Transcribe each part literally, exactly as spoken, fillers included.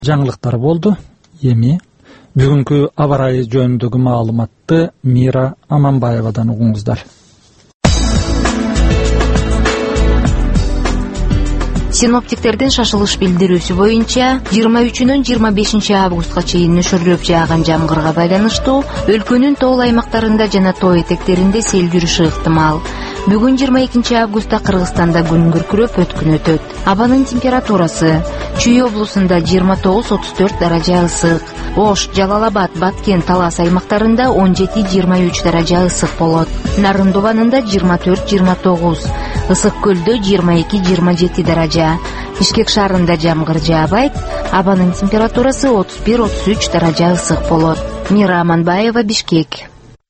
жаңылыктар болду. Эми бүгүнкү аба ырайы жөнүндөгү маалыматты Мира Аманбаевадан угуңуздар. Синоптиктердин шашылыш билдирүүсү боюнча жыйырма үчүнөн жыйырма бешинчи августка чейин нөшөрлөп жааган жамгырга байланыштуу өлкөнүн тоол аймактарында жана тоо этектеринде сел жүрүшү ыктымал. Бүгүн жыйырма экинчи августта Кыргызстанда күн күркүрөп өткүн өтөт. Абанын температурасы Чүй облусунда жыйырма тогуз отуз төрт даража ысык, Ош, Жалал-Абад, Баткен, Талас аймактарында он жети жыйырма үч даража ысык болот. Нарын Дубанында жыйырма төрт жыйырма тогуз, Ысык көлдө жыйырма эки жыйырма жети даража, Бишкек шаарында жамгыр жаабайт, абанын температурасы отуз бир отуз үч даража ысык болот. Мира Аманбаева, Бишкек.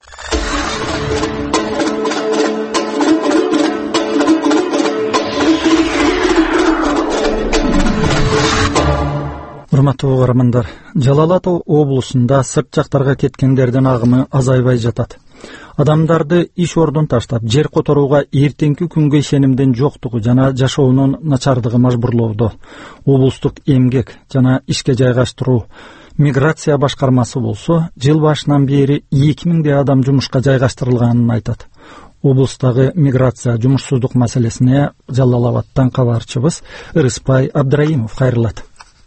Урматтуу угармандар, Жалал Абад облусунда сырт жактарга кеткендердин агымы азайбай жатат. Адамдарды иш ордун таштап, жер которууга эртеңки күнгө ишенимдин жоктугу жана жашоонун начардыгы мажбурлоодо. Облустук эмгек жана ишке жайгаштыруу миграция башкармасы болсо, жыл башынан бери эки миңдей адам жумушка жайгаштырылганын айтат. Облустагы миграция, жумушсуздук маселесине Жалал Абадтан кабарчыбыз Ырыспай Абдраимов кайрылат.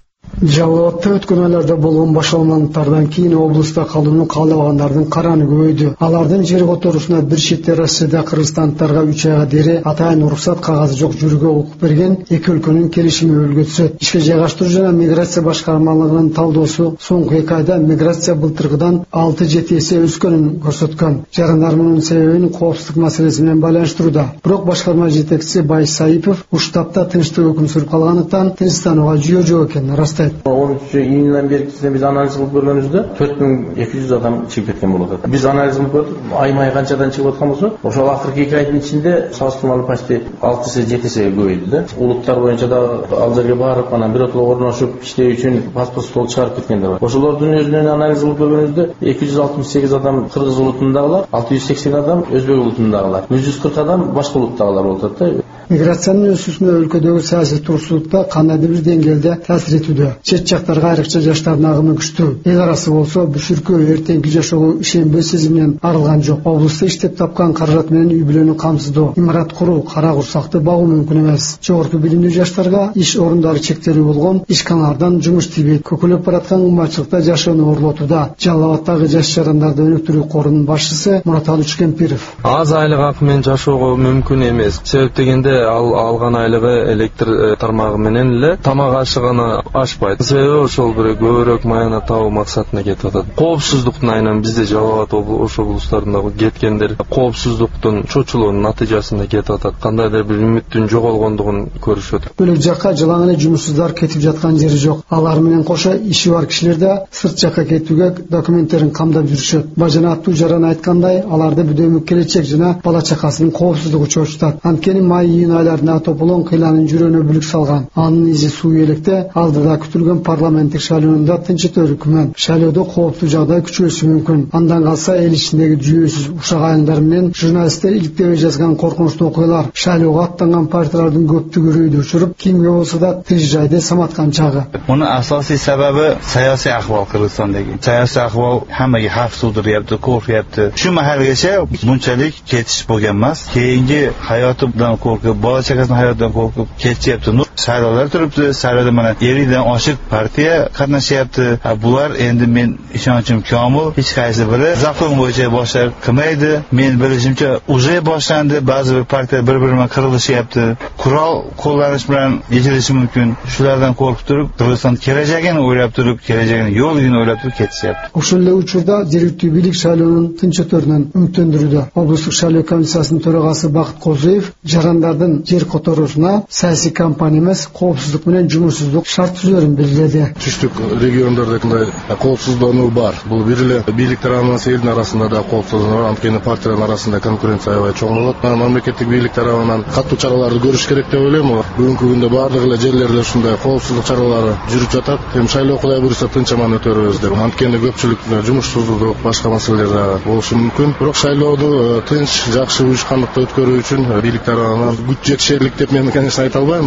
Жалал Абадта өткөн айларда болгон башаламанттардан кийин облуста калууну каалабагандардын караны көбөйдү. Алардын жер которуусуна бир четте Россияда кыргызстандыктарга үч айга дере атайын уруксат кагазы жок жүрүүгө укук берген эки өлкөнүн келишими өлгө түшөт. Ишке жайгаштыруу жана миграция башкармалыгынын талдоосу соңку эки айда миграция былтыркыдан алты жети эсе өскөнүн көрсөткөн. Жарандар мунун себебин коопсуздук маселеси менен байланыштырууда. Бирок башкарма жетекчиси Байш Саипов уштапта тынчтык өкүм сүрүп калганыкtan Тынчстанууга жүйө жок экенин растайт. он үчүнчү июндан бери биз анализ кылып көргөнүбүздө төрт миң эки жүз адам чыгып кеткен болот. Биз анализ кылып көрдүк, ай-май канчадан чыгып аткан болсо, ошол акыркы эки айдын ичинде салыштырмалуу почти алты эсе жети эсеге көбөйдү да. Улуттар боюнча да ал жерге барып, анан биротоло орношуп иштөө үчүн паспорт стол чыгарып кеткендер бар. Ошолордун өзүнөн анализ кылып көргөнүбүздө эки жүз алтымыш сегиз адам кыргыз улутундагылар, алты жүз сексен адам өзбек улутундагылар, жүз кырк адам башка улуттагылар болуп атат да. Миграциянын өсүүсүнө өлкөдөгү саясий турсуздукта кандайдыр бир деңгээлде таасир этүүдө. Чет жактарга айрыкча жаштардын агымы күчтүү. Эл арасы болсо бүшүркөө эртеңки жашоого ишенбөө сезиминен арылган жок. Облустта иштеп тапкан каражат менен үй бүлөнү камсыздоо, имарат куруу, кара курсакты багуу мүмкүн эмес. Жогорку билимдүү жаштарга иш орундары чектелүү болгон ишканалардан жумуш тийбейт. Көкөлөп бараткан кымбатчылыкта жашоону орлотууда. Жалал Абадтагы жаш жарандарды өнүктүрүү корунун башчысы Мураталы Учкемпиров. Аз айлык акы менен жашоого мүмкүн эмес. Себеп дегенде ал алган айлыгы электр тармагы менен эле тамак ашыгына ашпайт. Себеби ошол бир көбүрөөк майына табуу максатына кетип атат. Коопсуздуктун айынан бизде Жалал Абад ошол облустарында кеткендер коопсуздуктун чочулуунун натыйжасында кетип атат. Кандайдыр бир үмүттүн жоголгондугун көрүшөт. Бөлөк жакка жылаң эле жумушсуздар кетип жаткан жери жок. Алар менен кошо иши бар кишилер да сырт жакка кетүүгө документтерин камдап жүрүшөт. Бажана аттуу жаран айткандай, аларды бүдөмүк келечек жана бала чакасынын коопсуздугу чочутат. Анткени май-июнь айларында тополон кыйланын жүрөөнө бүлүк салган. Анын изи суу электе алдыда күтүлгөн парламенттик шайлоонунда тынчтоо өкмөт. Шайлоодо кооптуу жагдай күчөсү мүмкүн. Андан калса эл ичиндеги жүйөсүз ушак айылдар менен журналисттер иликтебей жазган коркунучтуу окуялар шайлоого аттанган партиялардын көптүгү үрөйдү учуруп, кимге болсо да тыж жайды саматкан чагы. Мунун асосий сабаби саясий ахвол Кыргызстандагы. Саясий ахвол хаммага хавf туудуруяпты, коркуяпты. Шу маhalgacha мынчалык кетиш болгон эмес. Кийинки hayotdan korkup, bola chaqasining hayotidan korkup ketishyapti. Saylovlar turibdi, saylovda mana ellikdan oshiq partiya qatnashyapti. Bular endi men ishonchim komil, hech qaysi biri zakon bo'yicha boshlar qilmaydi. Men bilishimcha уже boshlandi, ba'zi bir partiyalar bir-biriga qirilishyapti. Qurol qo'llanish bilan yechilishi mumkin. Shulardan qo'rqib turib, Qirg'iziston kelajagini o'ylab turib, kelajagini yo'ligini o'ylab turib ketishyapti. Ошол учурда жергиликтүү бийлик шайлоонун тынч өтөрүнөн үмүттөндүрүүдө. Облустук шайлоо комиссиясынын төрагасы Бакыт Козуев жарандардын жер которуусуна саясий кампания эмес, коопсуздук менен жумушсуздук шарт түзөлөрүн белгиледи. Түштүк региондордо кандай коопсуздонуу бар. Бул бир эле бийлик тарабынан элдин арасында да коопсуздук бар. Анткени партиялардын арасында конкуренция аябай чоң болот. Мамлекеттик бийлик тарабынан катуу чараларды көрүш керек деп ойлойм. Бүгүнкү күндө бардык эле жерлерде ушундай коопсуздук чаралары жүрүп жатат. Эми шайлоо Кудай буйруса тынч аман өтөрбүз деп. Анткени көпчүлүк жумушсуздук, башка маселелер болушу мүмкүн. Бирок шайлооду тынч, жакшы уюшкандыкта өткөрүү үчүн бийлик тарабынан күч жетишерлик деп мен конечно айта албайм. Чаралар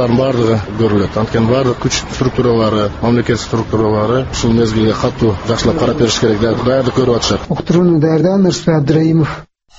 алардын баардыгы көрүлөт. Анткени баардык күч структуралары, мамлекет структуралары ушул мезгилге катуу жакшылап карап бериш керек деп даярдык көрүп атышат. Уктурууну даярдаган Нурсултан Абдыраимов.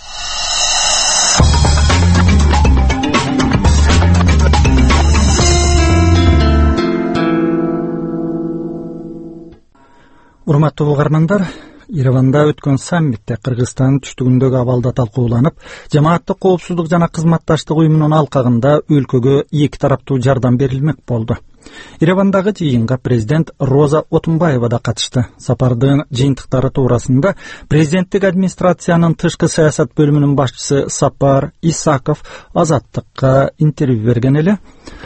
Урматтуу угармандар, Ереванда өткөн саммитте Кыргызстандын түштүгүндөгү абалда талкууланып, жамааттык коопсуздук жана кызматташтык уюмунун алкагында өлкөгө эки тараптуу жардам берилмек болду. Еревандагы жыйынга президент Роза Отунбаева да катышты. Сапардын жыйынтыктары туурасында президенттик администрациянын тышкы саясат бөлүмүнүн башчысы Сапар Исаков Азаттыкка интервью берген эле.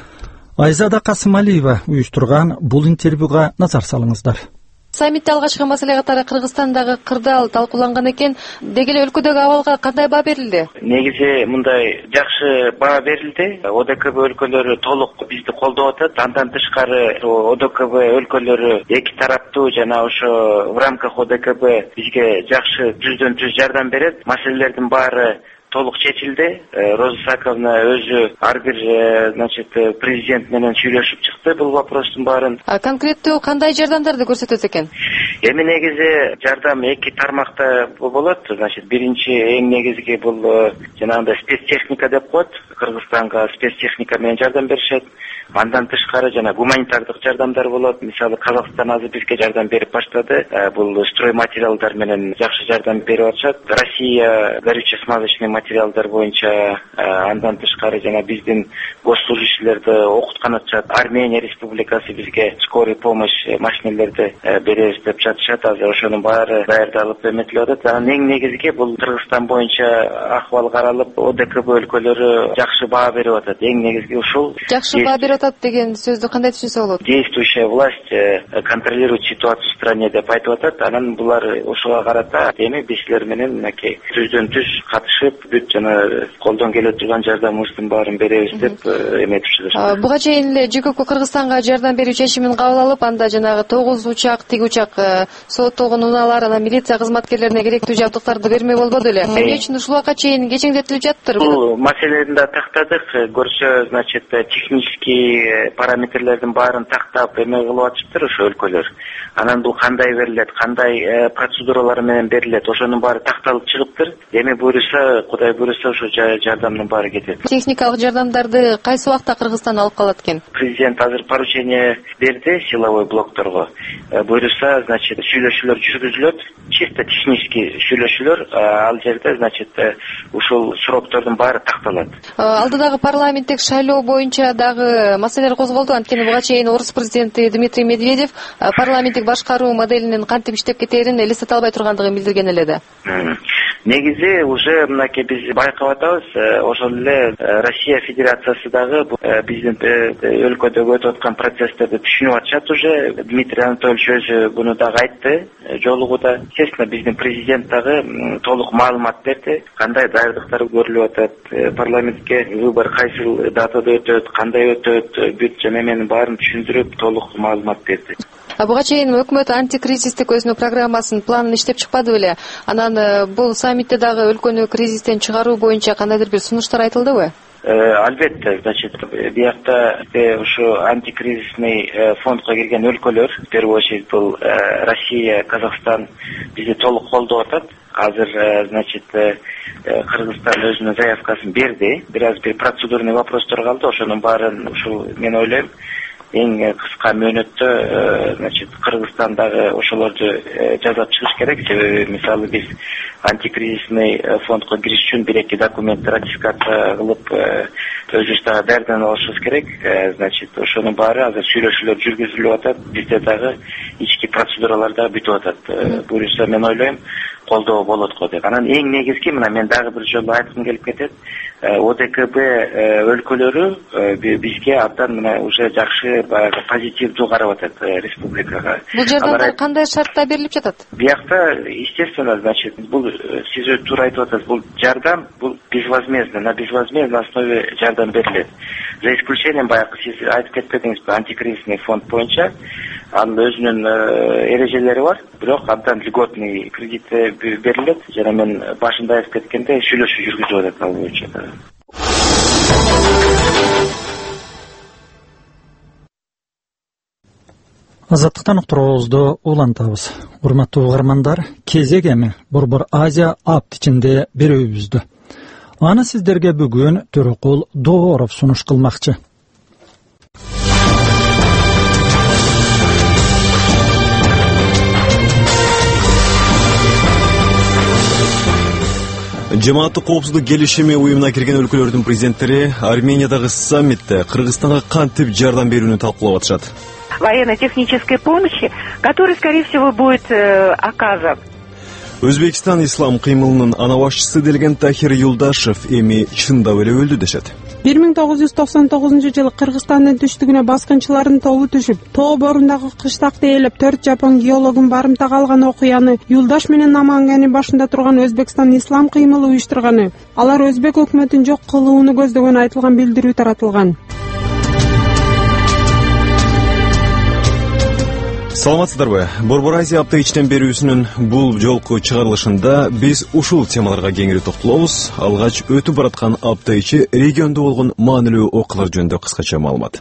Айзада Касымалиева уюштурган бул интервьюга назар салыңыздар. Саммитте алгачкы маселе катары Кыргызстандагы кырдаал талкууланган экен. Деги эле өлкөдөгү абалга кандай баа берилди? Негизи мындай жакшы баа берилди. О Д К Б өлкөлөрү толук бизди колдоп атат. Андан тышкары О Д К Б өлкөлөрү эки тараптуу жана ошо в рамках О Д К Б бизге жакшы жүздөн жүз жардам берет. Маселелердин баары толук чечилди. Роза Исаковна өзү ар бир значит президент менен сүйлөшүп чыкты бул вопростун баарын. А конкреттүү кандай жардамдарды көрсөтөт экен? Эми негизи жардам эки тармакта болот. Значит, биринчи эң негизги бул жанагындай спецтехника деп коет. Кыргызстанга спецтехника менен жардам беришет. Андан тышкары жана гуманитардык жардамдар болот. Мисалы, Казакстан азыр бизге жардам берип баштады. Бул стройматериалдар менен жакшы жардам берип атышат. Россия горюче-смазочный материалдар боюнча, андан тышкары жана биздин госслужащийлерди окуткан атышат. Армения республикасы бизге скорый помощь машинелерди беребиз деп жатышат. Азыр ошонун баары даярдалып эметилип атат. Анан эң негизги бул Кыргызстан боюнча акыбал каралып, О Д К Б өлкөлөрү жакшы баа берип атат. Эң негизги ушул. Жакшы баа берип атат деген сөздү кандай түшүнсө болот? Действующая власть контролирует ситуацию в стране деп айтып атат. Анан булар ошого карата эми биз силер менен мынакей жүздөн жүз катышып, бүт жана колдон келе турган жардамыбыздын баарын беребиз деп эметип чыгышты. Буга чейин эле Ж К К Кыргызстанга жардам берүү чечимин кабыл алып, анда жанагы тогуз учак, тиги учак сооттолгон унаалар, анан милиция кызматкерлерине керектүү жабдыктарды бермей болбоду эле. Эмне үчүн ушул убакка чейин кечеңдетилип жаттыр? Бул маселени да тактадык. Көрсө, значит, технический параметрлердин баарын тактап эме кылып атышыптыр ошо өлкөлөр. Анан бул кандай берилет, кандай процедуралар менен берилет, ошонун баары такталып чыгыптыр. Эми буюрса, Кудай буюрса, ошо жардамдын баары кетет. Техникалык жардамдарды кайсы убакта Кыргызстан алып калат экен? Президент азыр поручение берди силовой блокторго. Буюрса, значит, сүйлөшүүлөр жүргүзүлөт. Чисто технический сүйлөшүүлөр, ал жерде, значит, ушул сроктордун баары такталат. Алдыдагы парламенттик шайлоо боюнча дагы маселелер козголду. Анткени буга чейин орус президенти Дмитрий Медведев парламенттик башкаруу моделинин кантип иштеп кетээрин элестете албай тургандыгын билдирген эле да. Негизи уже мынакей биз байкап атабыз, ошол эле Россия Федерациясы дагы биздин өлкөдөгү өтүп аткан процесстерди түшүнүп атышат уже. Дмитрий Анатольевич өзү буну дагы айтты жолугуда. Естественно, биздин президент дагы толук маалымат берди. Кандай даярдыктар көрүлүп атат, парламентке выбор кайсы датада өтөт, кандай өтөт, бүт жана эменин баарын түшүндүрүп, толук маалымат берди. Буга чейин өкмөт антикризистик өзүнүн программасын, планын иштеп чыкпады беле? Анан бул саммитте дагы өлкөнү кризистен чыгаруу боюнча кандайдыр бир сунуштар айтылдыбы? Албетте, значит, биякта ушу антикризисный фондко кирген өлкөлөр, в первую очередь бул Россия, Казакстан бизди толук колдоп атат. Азыр, значит, Кыргызстан өзүнүн заявкасын берди. Бир аз бир процедурный вопростор калды. Ошонун баарын ушул мен ойлойм эң кыска мөөнөттө, значит, Кыргызстандагы ошолорду жазап чыгыш керек. Себеби, мисалы, биз антикризисный фондко кириш үчүн бир-эки документти ратификация кылып, өзүбүз дагы даярданып алышыбыз керек. Значит, ошонун баары азыр сүйлөшүүлөр жүргүзүлүп атат. Бизде дагы ички процедуралар дагы бүтүп атат. Буюрса, мен ойлойм, колдоо болот го деп. Анан эң негизги, мына мен дагы бир жолу айткым келип кетет. О Д К Б өлкөлөрү бизге абдан мына уже жакшы баягы позитивдүү карап атат республикага. Бул жардамдар кандай шартта берилип жатат? Биякта, естественно, значит, бул сиз өтө туура айтып атасыз. Бул жардам, бул безвозмездно, на безвозмездной основе жардам берилет. За исключением баягы сиз айтып кетпедиңизби, антикризисный фонд боюнча анын өзүнүн эрежелери бар, бирок абдан льготный кредит берилет. Жана мен башында айтып кеткенде сүйлөшүү жүргүзүп атат ал боюнча. Азаттыктан уктуруубузду улантабыз. Урматтуу угармандар, кезек эми Борбор Азия апт ичинде берүүбүздү. Аны сиздерге бүгүн Төрөкул Дооров сунуш кылмакчы. Жамааттык коопсуздук келишими уюмуна кирген өлкөлөрдүн президенттери Армениядагы саммитте Кыргызстанга кантип жардам берүүнү талкуулап атышат. Военно-технической помощи, который, скорее всего, будет э, оказан. Өзбекстан ислам кыймылынын ана башчысы делген Тахир Юлдашев эми чындап эле өлдү дешет. бир миң тогуз жүз токсон тогузунчу жылы Кыргызстандын түштүгүнө баскынчылардын тобу түшүп, тоо борундагы кыштакты ээлеп төрт жапон геологун барымтага алган окуяны Юлдаш менен Намангандын башында турган Өзбекстан ислам кыймылы уюштурганы, алар өзбек өкмөтүн жок кылууну көздөгөн айтылган билдирүү таратылган. Саламатсыздарбы? Борбор Азия апта ичтен берүүсүнүн бул жолку чыгарылышында биз ушул темаларга кеңири токтолобуз. Алгач өтүп бараткан апта ичи региондо болгон маанилүү окуялар жөнүндө кыскача маалымат.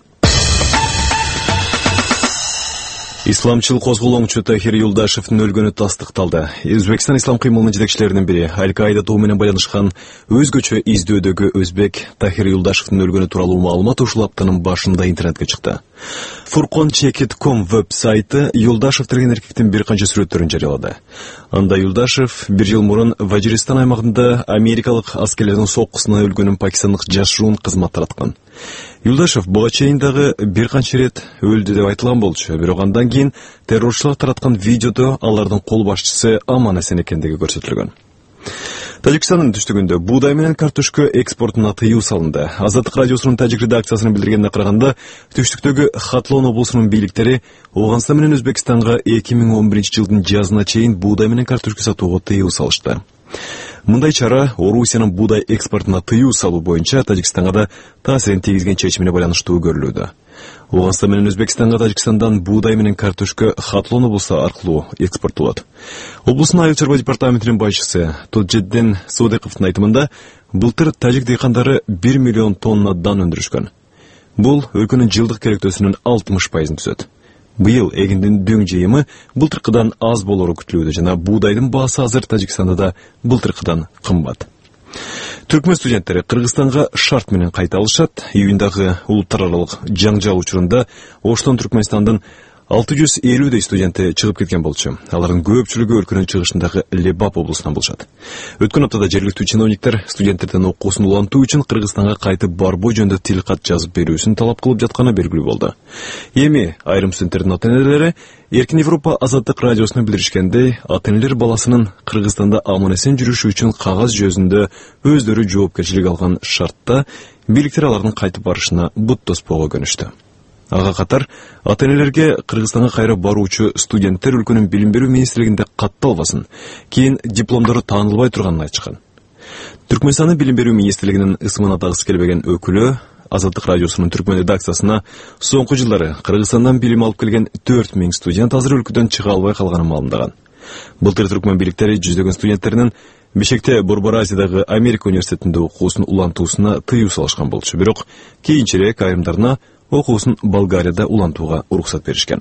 Исламчыл козголоңчу Тахир Юлдашевдин өлгөнү тастыкталды. Өзбекстан ислам кыймылынын жетекчилеринин бири Аль-Каида тобу менен байланышкан өзгөчө издөөдөгү өзбек Тахир Юлдашевдин өлгөнү тууралуу маалымат ушул аптанын башында интернетке чыкты. Furqon Chekit точка ком веб-сайты Юлдашев деген эркектин бир канча сүрөттөрүн жарыялады. Анда Юлдашев бир жыл мурун Важиристан аймагында америкалык аскерлердин соккусуна өлгөнүн пакистандык жаш жуун кызмат тараткан. Юлдашев буга чейин дагы бир канча рет өлдү деп айтылган болчу, бирок андан кийин террорчулар тараткан видеодо алардын кол башчысы аман эсен экендиги көрсөтүлгөн. Тажикстандын түштүгүндө буудай менен картошка экспортуна тыюу салынды. Азаттык радиосунун тажик редакциясынын билдиргенине караганда, түштүктөгү Хатлон облусунун бийликтери Ооганстан менен Өзбекстанга эки миң он биринчи жылдын жазына чейин буудай менен картошка сатууга тыюу салышты. Мындай чара Орусиянын буудай экспортуна тыюу салуу боюнча Тажикстанга да таасирин тийгизген чечимине байланыштуу көрүлүүдө. Ооганстан менен Өзбекстанга Тажикстандан буудай менен картошка Хатлон облусу аркылуу экспорттолот. Облустун айыл чарба департаментинин башчысы Тоджеддин Содековдун айтымында, былтыр тажик дыйкандары бир миллион тонна дан өндүрүшкөн. Бул өлкөнүн жылдык керектөөсүнүн алтымыш пайызын түзөт. Быйыл эгиндин дөң жыйымы былтыркыдан аз болору күтүлүүдө жана буудайдын баасы азыр Тажикстанда да былтыркыдан кымбат. Түркмөн студенттери Кыргызстанга шарт менен кайта алышат. Июндагы улуттар аралык жаңжал учурунда Оштон Түркмөнстандын алты жүз элүүдөй студенти чыгып кеткен болчу. Алардын көпчүлүгү өлкөнүн чыгышындагы Лебап облусунан болушат. Өткөн аптада жергиликтүү чиновниктер студенттердин окуусун улантуу үчүн Кыргызстанга кайтып барбоо жөнүндө тил кат жазып берүүсүн талап кылып жатканы белгилүү болду. Эми айрым студенттердин ата-энелери Эркин Европа Азаттык радиосуна билдиришкендей, ата-энелер баласынын Кыргызстанда аман-эсен жүрүшү үчүн кагаз жүзүндө өздөрү жоопкерчилик алган шартта бийликтер алардын кайтып барышына бут тоспоого көнүштү. Ага катар ата-энелерге Кыргызстанга кайра баруучу студенттер өлкөнүн билим берүү министрлигинде катталбасын, кийин дипломдору таанылбай турганын айтышкан. Түркмөнстандын билим берүү министрлигинин ысымын атагысы келбеген өкүлү Азаттык радиосунун түркмөн редакциясына соңку жылдары Кыргызстандан билим алып келген төрт миң студент азыр өлкөдөн чыга албай калганын маалымдаган. Былтыр түркмөн бийликтери жүздөгөн студенттеринин Бишкекте Борбор Азиядагы Америка университетинде окуусун улантуусуна тыюу салышкан болчу, бирок кийинчерээк айрымдарына окуусун Болгарияда улантууга уруксат беришкен.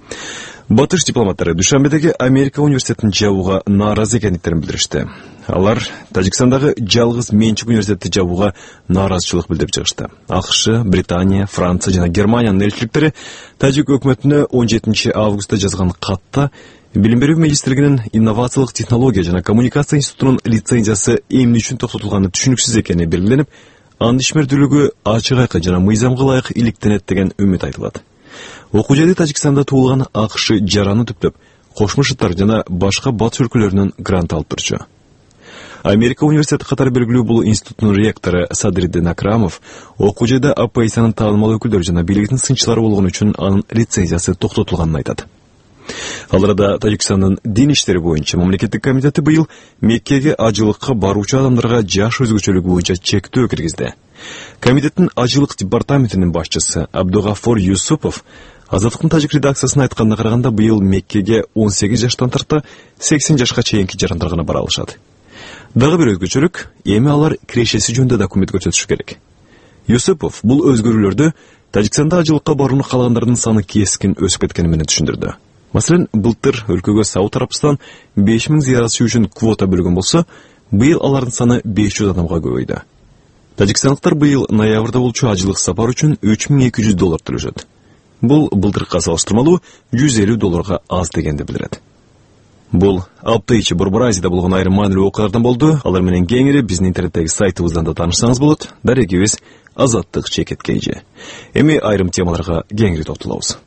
Батыш дипломаттары Душанбедеги Америка университетин жабууга нааразы экендиктерин билдиришти. Алар Тажикстандагы жалгыз менчик университетти жабууга нааразычылык билдирип чыгышты. АКШ, Британия, Франция жана Германиянын элчиликтери тажик өкмөтүнө он жетинчи августта жазган катта билим берүү министрлигинин инновациялык технология жана коммуникация институтунун лицензиясы эмне үчүн токтотулганы түшүнүксүз экени белгиленип, анын ишмердүүлүгү ачык айкын жана мыйзамга ылайык иликтенет деген үмүт айтылат. Окуу жайы Тажикстанда туулган АКШ жараны түптөп, Кошмо Шаттар жана башка батыш өлкөлөрүнөн грант алып турчу. Америка университети катары белгилүү бул институттун ректору Садриддин Акрамов окуу жайда оппозициянын таанымал өкүлдөрү жана бийликтин сынчылары болгон үчүн анын лицензиясы токтотулганын айтат. Ал арада Тажикстандын дин иштери боюнча мамлекеттик комитети быйыл Меккеге ажылыкка баруучу адамдарга жаш өзгөчөлүгү боюнча чектөө киргизди. Комитеттин ажылык департаментинин башчысы Абдугафор Юсупов Азаттыктын тажик редакциясына айтканына караганда быйыл Меккеге он сегиз жаштан тарта сексен жашка чейинки жарандар гана бара алышат. Дагы бир өзгөчөлүк, эми алар кирешеси жөнүндө документ көрсөтүшү керек. Юсупов бул өзгөрүүлөрдү Тажикстанда ажылыкка барууну каалагандардын саны кескин өсүп кеткени менен түшүндүрдү. Маселен, былтыр өлкөгө Сауд Арабистан беш миң зыяратчы үчүн квота бөлгөн болсо, быйыл алардын саны беш жүз адамга көбөйдү. Тажикстандыктар быйыл ноябрда болчу ажылык сапар үчүн үч миң эки жүз доллар төлөшөт. Бул былтыркыга салыштырмалуу жүз элүү долларга аз дегенди билдирет. Бул апта ичи Борбор Азияда болгон айрым маанилүү окуялардан болду. Алар менен кеңири биздин интернеттеги сайтыбыздан да таанышсаңыз болот. Дарегибиз Азаттык чекет кейжи. Эми айрым темаларга кеңири токтолобуз.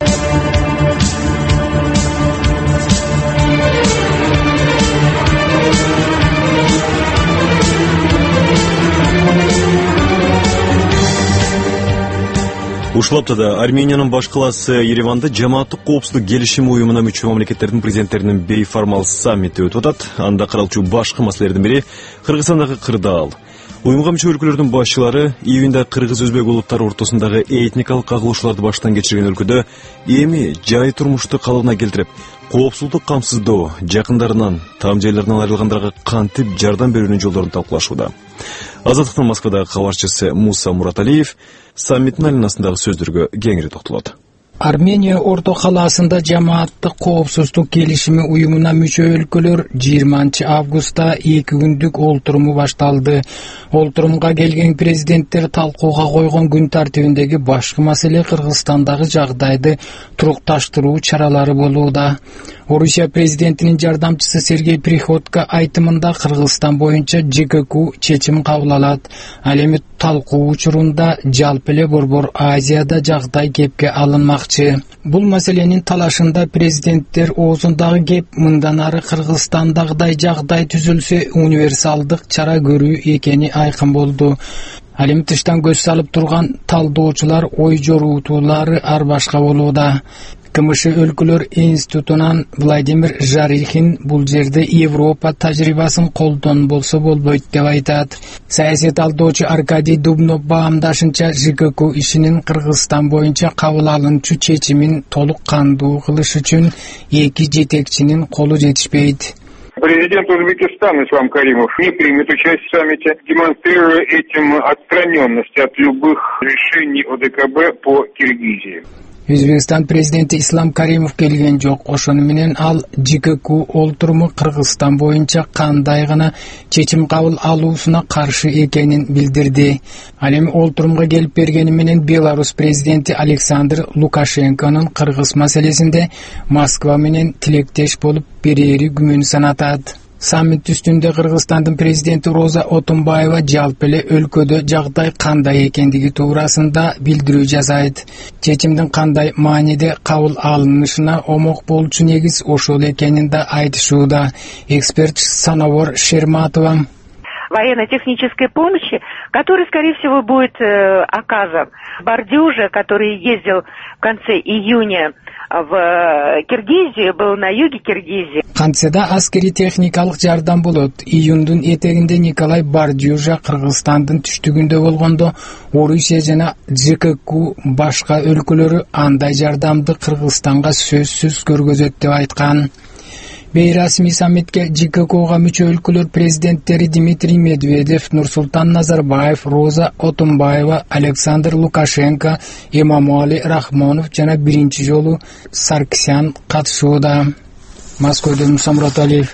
Ушул аптада Армениянын баш калаасы Ереванда жамааттык коопсуздук келишими уюмуна мүчө мамлекеттердин президенттеринин бейформал саммити өтүп атат. Анда каралчу башкы маселелердин бири Кыргызстандагы кырдаал. Уюмга мүчө өлкөлөрдүн башчылары июнда кыргыз өзбек улуттары ортосундагы этникалык кагылышууларды баштан кечирген өлкөдө эми жай турмушту калыбына келтирип, коопсуздук камсыздоо, жакындарынан, там жайларынан айрылгандарга кантип жардам берүүнүн жолдорун талкуулашууда. Азаттыктын Москвадагы кабарчысы Муса Мураталиев саммиттин айланасындагы сөздөргө кеңири токтолот. Армения Орто калаасында жамааттык коопсуздук келишими уюмуна мүчө өлкөлөр жыйырманчы августта эки күндүк олтуруму башталды. Олтурумга келген президенттер талкууга койгон күн тартибиндеги башкы маселе Кыргызстандагы жагдайды турукташтыруу чаралары болууда. Орусия президентинин жардамчысы Сергей Приходько айтымында Кыргызстан боюнча ЖКК чечим кабыл алат. Ал эми талкуу учурунда жалпы эле Борбор Азияда жагдай кепке алынмакчы. Бул маселенин талашында президенттер оозундагы кеп мындан ары Кыргызстандагыдай жагдай түзүлсө универсалдык чара көрүү экени айкын болду. Ал эми тыштан көз салып турган талдоочулар ой жоруутуулары ар башка болууда. КМШ өлкөлөр институтунан Владимир Жарихин бул жерде Европа тажрыйбасын колдон болсо болбойт деп айтат. Саясий талдоочу Аркадий Дубнов баамдашынча ЖКК ишинин Кыргызстан боюнча кабыл алынчу чечимин толук кандуу кылыш үчүн эки жетекчинин колу жетишпейт. Президент Узбекистана Ислам Каримов не примет участие в саммите, демонстрируя этим отстраненность от любых решений ОДКБ по Киргизии. Өзбекстан президенти Ислам Каримов келген жок. Ошону менен ал ЖКК олтуруму Кыргызстан боюнча кандай гана чечим кабыл алуусуна каршы экенин билдирди. Ал эми олтурумга келип бергени менен Беларусь президенти Александр Лукашенконун Кыргыз маселесинде Москва менен тилектеш болуп берери күмөн санатат. Саммит үстүндө Кыргызстандын президенти Роза Отунбаева жалпы эле өлкөдө жагдай кандай экендиги туурасында билдирүү жасайт. Чечимдин кандай мааниде кабыл алынышына омок болчу негиз ошол экенин да айтышууда. Эксперт Санавор Шерматова. Военно-технической помощи, который, скорее всего, будет э, оказан. Бардюжа, который ездил в конце июня в Киргизию, был на юге Киргизии. Кантседа аскери техникалык жардам болот. Июндун этегинде Николай Бардюжа Кыргызстандын түштүгүндө болгондо Орусия жана ЖКК башка өлкөлөрү андай жардамды Кыргызстанга сөзсүз көргөзөт деп айткан. Бейрасмий саммитке ЖККга мүчө өлкөлөр президенттери Дмитрий Медведев, Нурсултан Назарбаев, Роза Отунбаева, Александр Лукашенко, Эмомали Рахмонов жана биринчи жолу Сарксян катышууда. Москвадан Муса Мураталиев.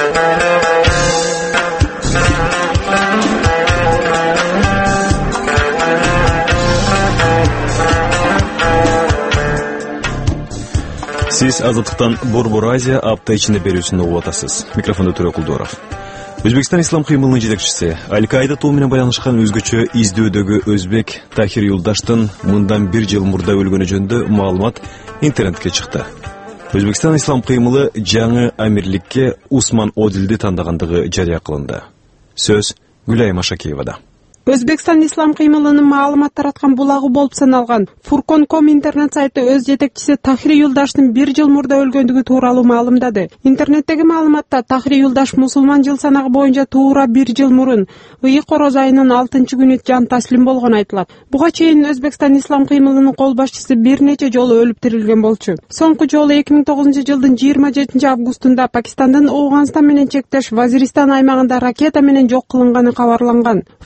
Сиз Азаттыктан Борбор Азия апта ичинде берүүсүн угуп атасыз. Микрофондо Төрө Кулдоров. Өзбекстан ислам кыймылынын жетекчиси, Аль-Каида тобу менен байланышкан өзгөчө издөөдөгү өзбек Тахир Юлдаштын мындан бир жыл мурда өлгөнү жөнүндө маалымат интернетке чыкты. Өзбекстан ислам кыймылы жаңы амирликке Усман Одилди тандагандыгы жарыя кылынды. Сөз Гүлай Машакеевада. Өзбекстан ислам кыймылынын маалымат тараткан булагы болуп саналган Фуркон точка ком интернет сайты өз жетекчиси Тахир Юлдаштын бир жыл мурда өлгөндүгү тууралуу маалымдады. Интернеттеги маалыматта Тахир Юлдаш мусулман жыл санагы боюнча туура бир жыл мурун Ыйык Короз айынын алтынчы күнү жан таслим болгон айтылат. Буга чейин Өзбекстан ислам кыймылынын кол башчысы бир нече жолу өлүп тирилген болчу. Соңку жолу эки миң тогузунчу жылдын жыйырма жетинчи августунда Пакистандын Ооганстан менен чектеш Вазиристан аймагында ракета менен жок кылынганы кабарланган. Фуркон точка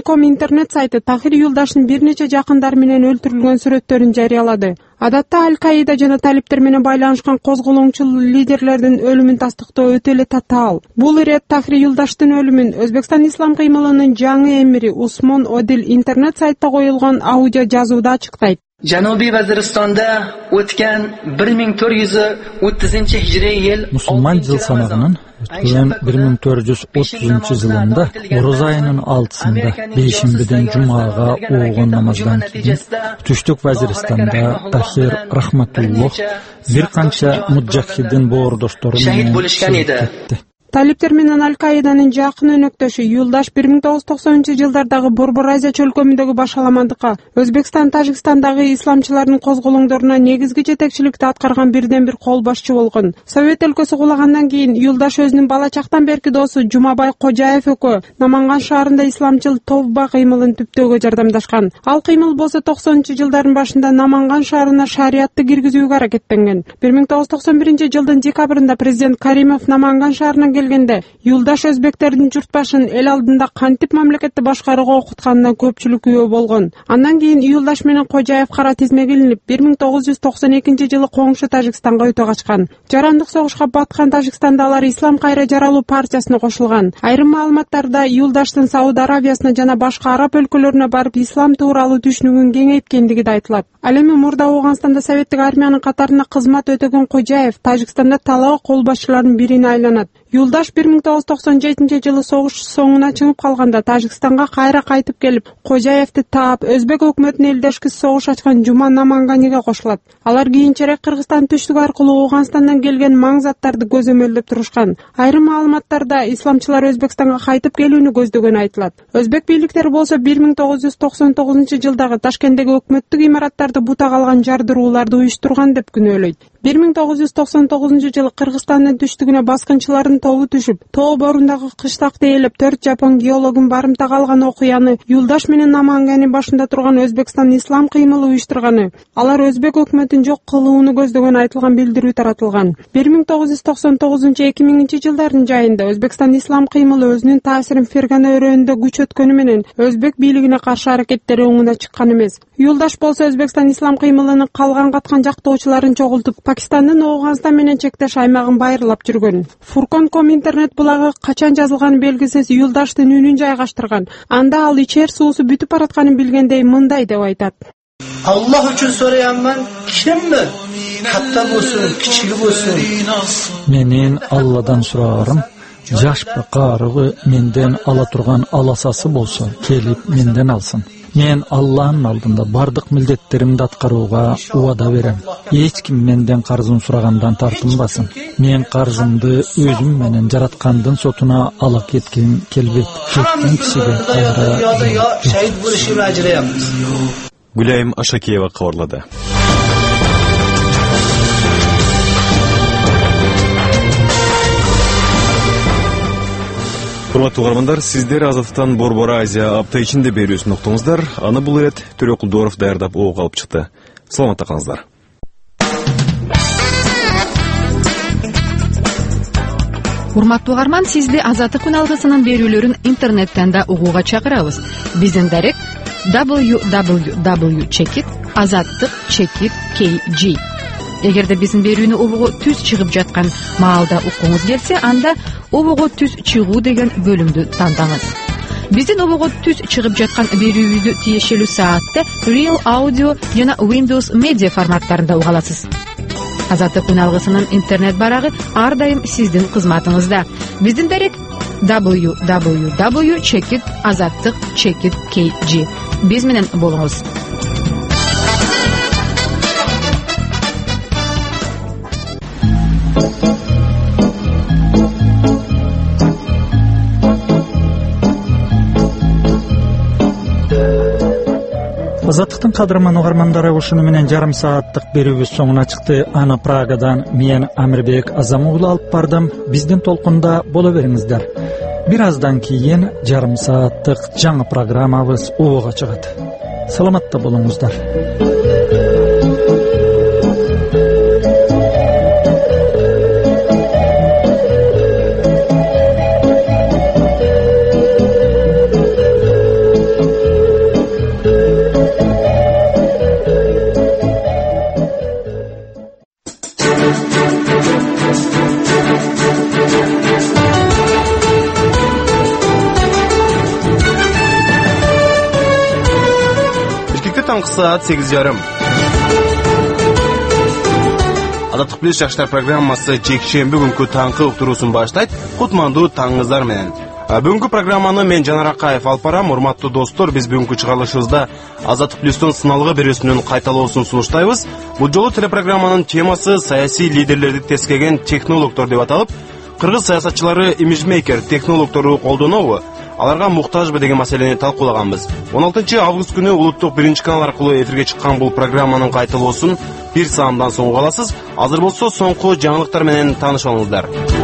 ком интернет сайты Тахир Юлдаштын бир нече жакындары менен өлтүрүлгөн сүрөттөрүн жарыялады. Адатта Аль-Каида жана талиптер менен байланышкан козголоңчул лидерлердин өлүмүн тастыктоо өтө эле татаал. Бул ирет Тахир Юлдаштын өлүмүн Өзбекстан ислам кыймылынын жаңы эмири Усмон Одил интернет сайтта коюлган аудио жазууда ачыктайт. Janubiy Vaziristonda o'tgan bir ming to'rt yuz o'ttizinchi hijriy yil Musulmon yıl sanagının ötken bir ming to'rt yuz o'ttizinchi yılında Oruz ayının altısında beşinbiden Cuma'ga oğun namazdan keyin Tüştük Vaziristan'da Tahir Rahmatulloh bir qancha mujahidin boğurdostori şehit bo'lishgan edi. Талиптер менен Аль-Каиданын жакын өнөктөшү Юлдаш bir ming to'qqiz yuz to'qsoninchi жылдардагы Борбор Азия чөлкөмүндөгү башаламандыкка, Өзбекстан, Тажикстандагы исламчылардын козголоңдоруна негизги жетекчиликти аткарган бирден бир кол башчы болгон. Совет өлкөсү кулагандан кийин Юлдаш өзүнүн бала чактан берки досу Жумабай Кожаев экөө Наманган шаарында исламчыл Товба кыймылын түптөөгө жардамдашкан. Ал кыймыл болсо токсонунчу жылдардын башында Наманган шаарына шариятты киргизүүгө аракеттенген. bir ming to'qqiz yuz to'qson birinchi жылдын декабрында президент Каримов Наманган шаарына келгенде Юлдаш өзбектердин журтбашын эл алдында кантип мамлекетти башкарууга окутканына көпчүлүк күбө болгон. Андан кийин Юлдаш менен Кожаев кара тизмеге илинип bir ming to'qqiz yuz to'qson экинчи жылы коңшу Тажикстанга өтө качкан. Жарандык согушка баткан Тажикстанда алар Ислам кайра жаралуу партиясына кошулган. Айрым маалыматтарда Юлдаштын Сауд Арабиясына жана башка араб өлкөлөрүнө барып ислам тууралуу түшүнүгүн кеңейткендиги да айтылат. Ал эми мурда Ооганстанда советтик армиянын катарында кызмат өтөгөн Кожаев Тажикстанда талаа кол башчыларынын бирине айланат. Юлдаш bir ming to'qqiz yuz to'qson жетинчи жылы согуш соңуна чыгып калганда Тажикстанга кайра кайтып келип, Кожаевди таап, өзбек өкмөтүнө элдешкис согуш ачкан Жума Наманганиге кошулат. Алар кийинчерээк Кыргызстан түштүгү аркылуу Ооганстандан келген маң заттарды көзөмөлдөп турушкан. Айрым маалыматтарда исламчылар Өзбекстанга кайтып келүүнү көздөгөнү айтылат. Өзбек бийликтери болсо bir ming to'qqiz yuz to'qson тогузунчу жылдагы Ташкенттеги өкмөттүк имараттарды бута калган жардырууларды уюштурган деп күнөөлөйт. bir ming to'qqiz yuz to'qson тогузунчу жылы Кыргызстандын түштүгүнө баскынчылардын тобу түшүп, тоо борундагы кыштакты ээлеп төрт жапон геологун барымтага алган окуяны Юлдаш менен Намангани башында турган Өзбекстан ислам кыймылы уюштурганы. Алар өзбек өкмөтүн жок кылууну көздөгөн айтылган билдирүү таратылган. bir ming to'qqiz yuz to'qson тогузунчу эки миңинчи жылдардын жайында Өзбекстан ислам кыймылы өзүнүн таасирин Фергана өрөөнүндө күч өткөнү менен өзбек бийлигине каршы аракеттери оңуна чыккан эмес. Юлдаш болсо Өзбекстан ислам кыймылынын калган каткан жактоочуларын чогултуп, Пакистандын Ооганстан менен чектеш аймагын байырлап жүргөн. Фуркон точка ком интернет булагы качан жазылганы белгисиз Юлдаштын үнүн жайгаштырган. Анда ал ичер суусу бүтүп баратканын билгендей мындай деп айтат. Allah üçün sorayanman kimmi? Katta bolsun, kichigi bolsun. Менин Алладан сураарым, жаш карыгы менден ала турган аласасы болсо, келип менден алсын. Мен Алланын алдында бардык милдеттеримди аткарууга убада берем. Эч ким менден карзын сурагандан тартынбасын. Мен каржымды өзүм менен жараткандын сотуна ала кетким келбейт. Кеткен кишиге кайра шahid bo'lishni ajrayapmiz. Гуляйм Ашакиева кабарлады. Урматтуу угармандар, сиздер Азаттан Борбор Азия апта ичинде берүүсүн уктуңуздар. Аны бул ирет Төрөкулдоров даярдап ого алып чыкты. Саламатта калыңыздар. Урматтуу угарман, сизди Азаттык күн алгысынын берүүлөрүн интернеттен да угууга чакырабыз. Биздин дарек дабл ю дабл ю дабл ю чекит азаттык чекит кей джи. Эгерде биздин берүүнү убугу түз чыгып жаткан маалда уккуңуз келсе, анда убугу түз чыгуу деген бөлүмдү тандаңыз. Биздин убугу түз чыгып жаткан берүүбүздү тиешелүү саатта Real Audio жана Windows Media форматтарында уга аласыз. Азаттык күн алгысынын интернет барагы ар дайым сиздин кызматыңызда. Биздин дарек дабл ю дабл ю дабл ю чекит азаттык чекит кей джи. Биз менен болуңуз. Азаттыктын кадырман угармандары, ушуну менен жарым сааттык берүүбүз соңуна чыкты. Аны Прагадан мен Амирбек Азамуулу алып бардым. Биздин толкунда боло бериңиздер. Бир аздан кийин жарым сааттык жаңы программабыз ого чыгат. Саламатта болуңуздар. таңғы саат сегиз жарым. Азаттык плюс жаштар программасы жекшемби күнкү таңкы уктуруусун баштайт. Кутмандуу таңыңыздар менен. Бүгүнкү программаны мен Жанар Акаев алып барам. Урматтуу достор, биз бүгүнкү чыгарылышыбызда Азаттык плюстун сыналгы берүүсүнүн кайталоосун сунуштайбыз. Бул жолу телепрограмманын темасы саясий лидерлерди тескеген технологдор деп аталып, кыргыз саясатчылары имиджмейкер технологдору колдонобу, аларга муктажбы деген маселени талкуулаганбыз. он алтынчы август күнү улуттук биринчи канал аркылуу эфирге чыккан бул программанын кайталоосун бир саамдан соң угаласыз. Азыр болсо соңку жаңылыктар менен таанышыңыздар.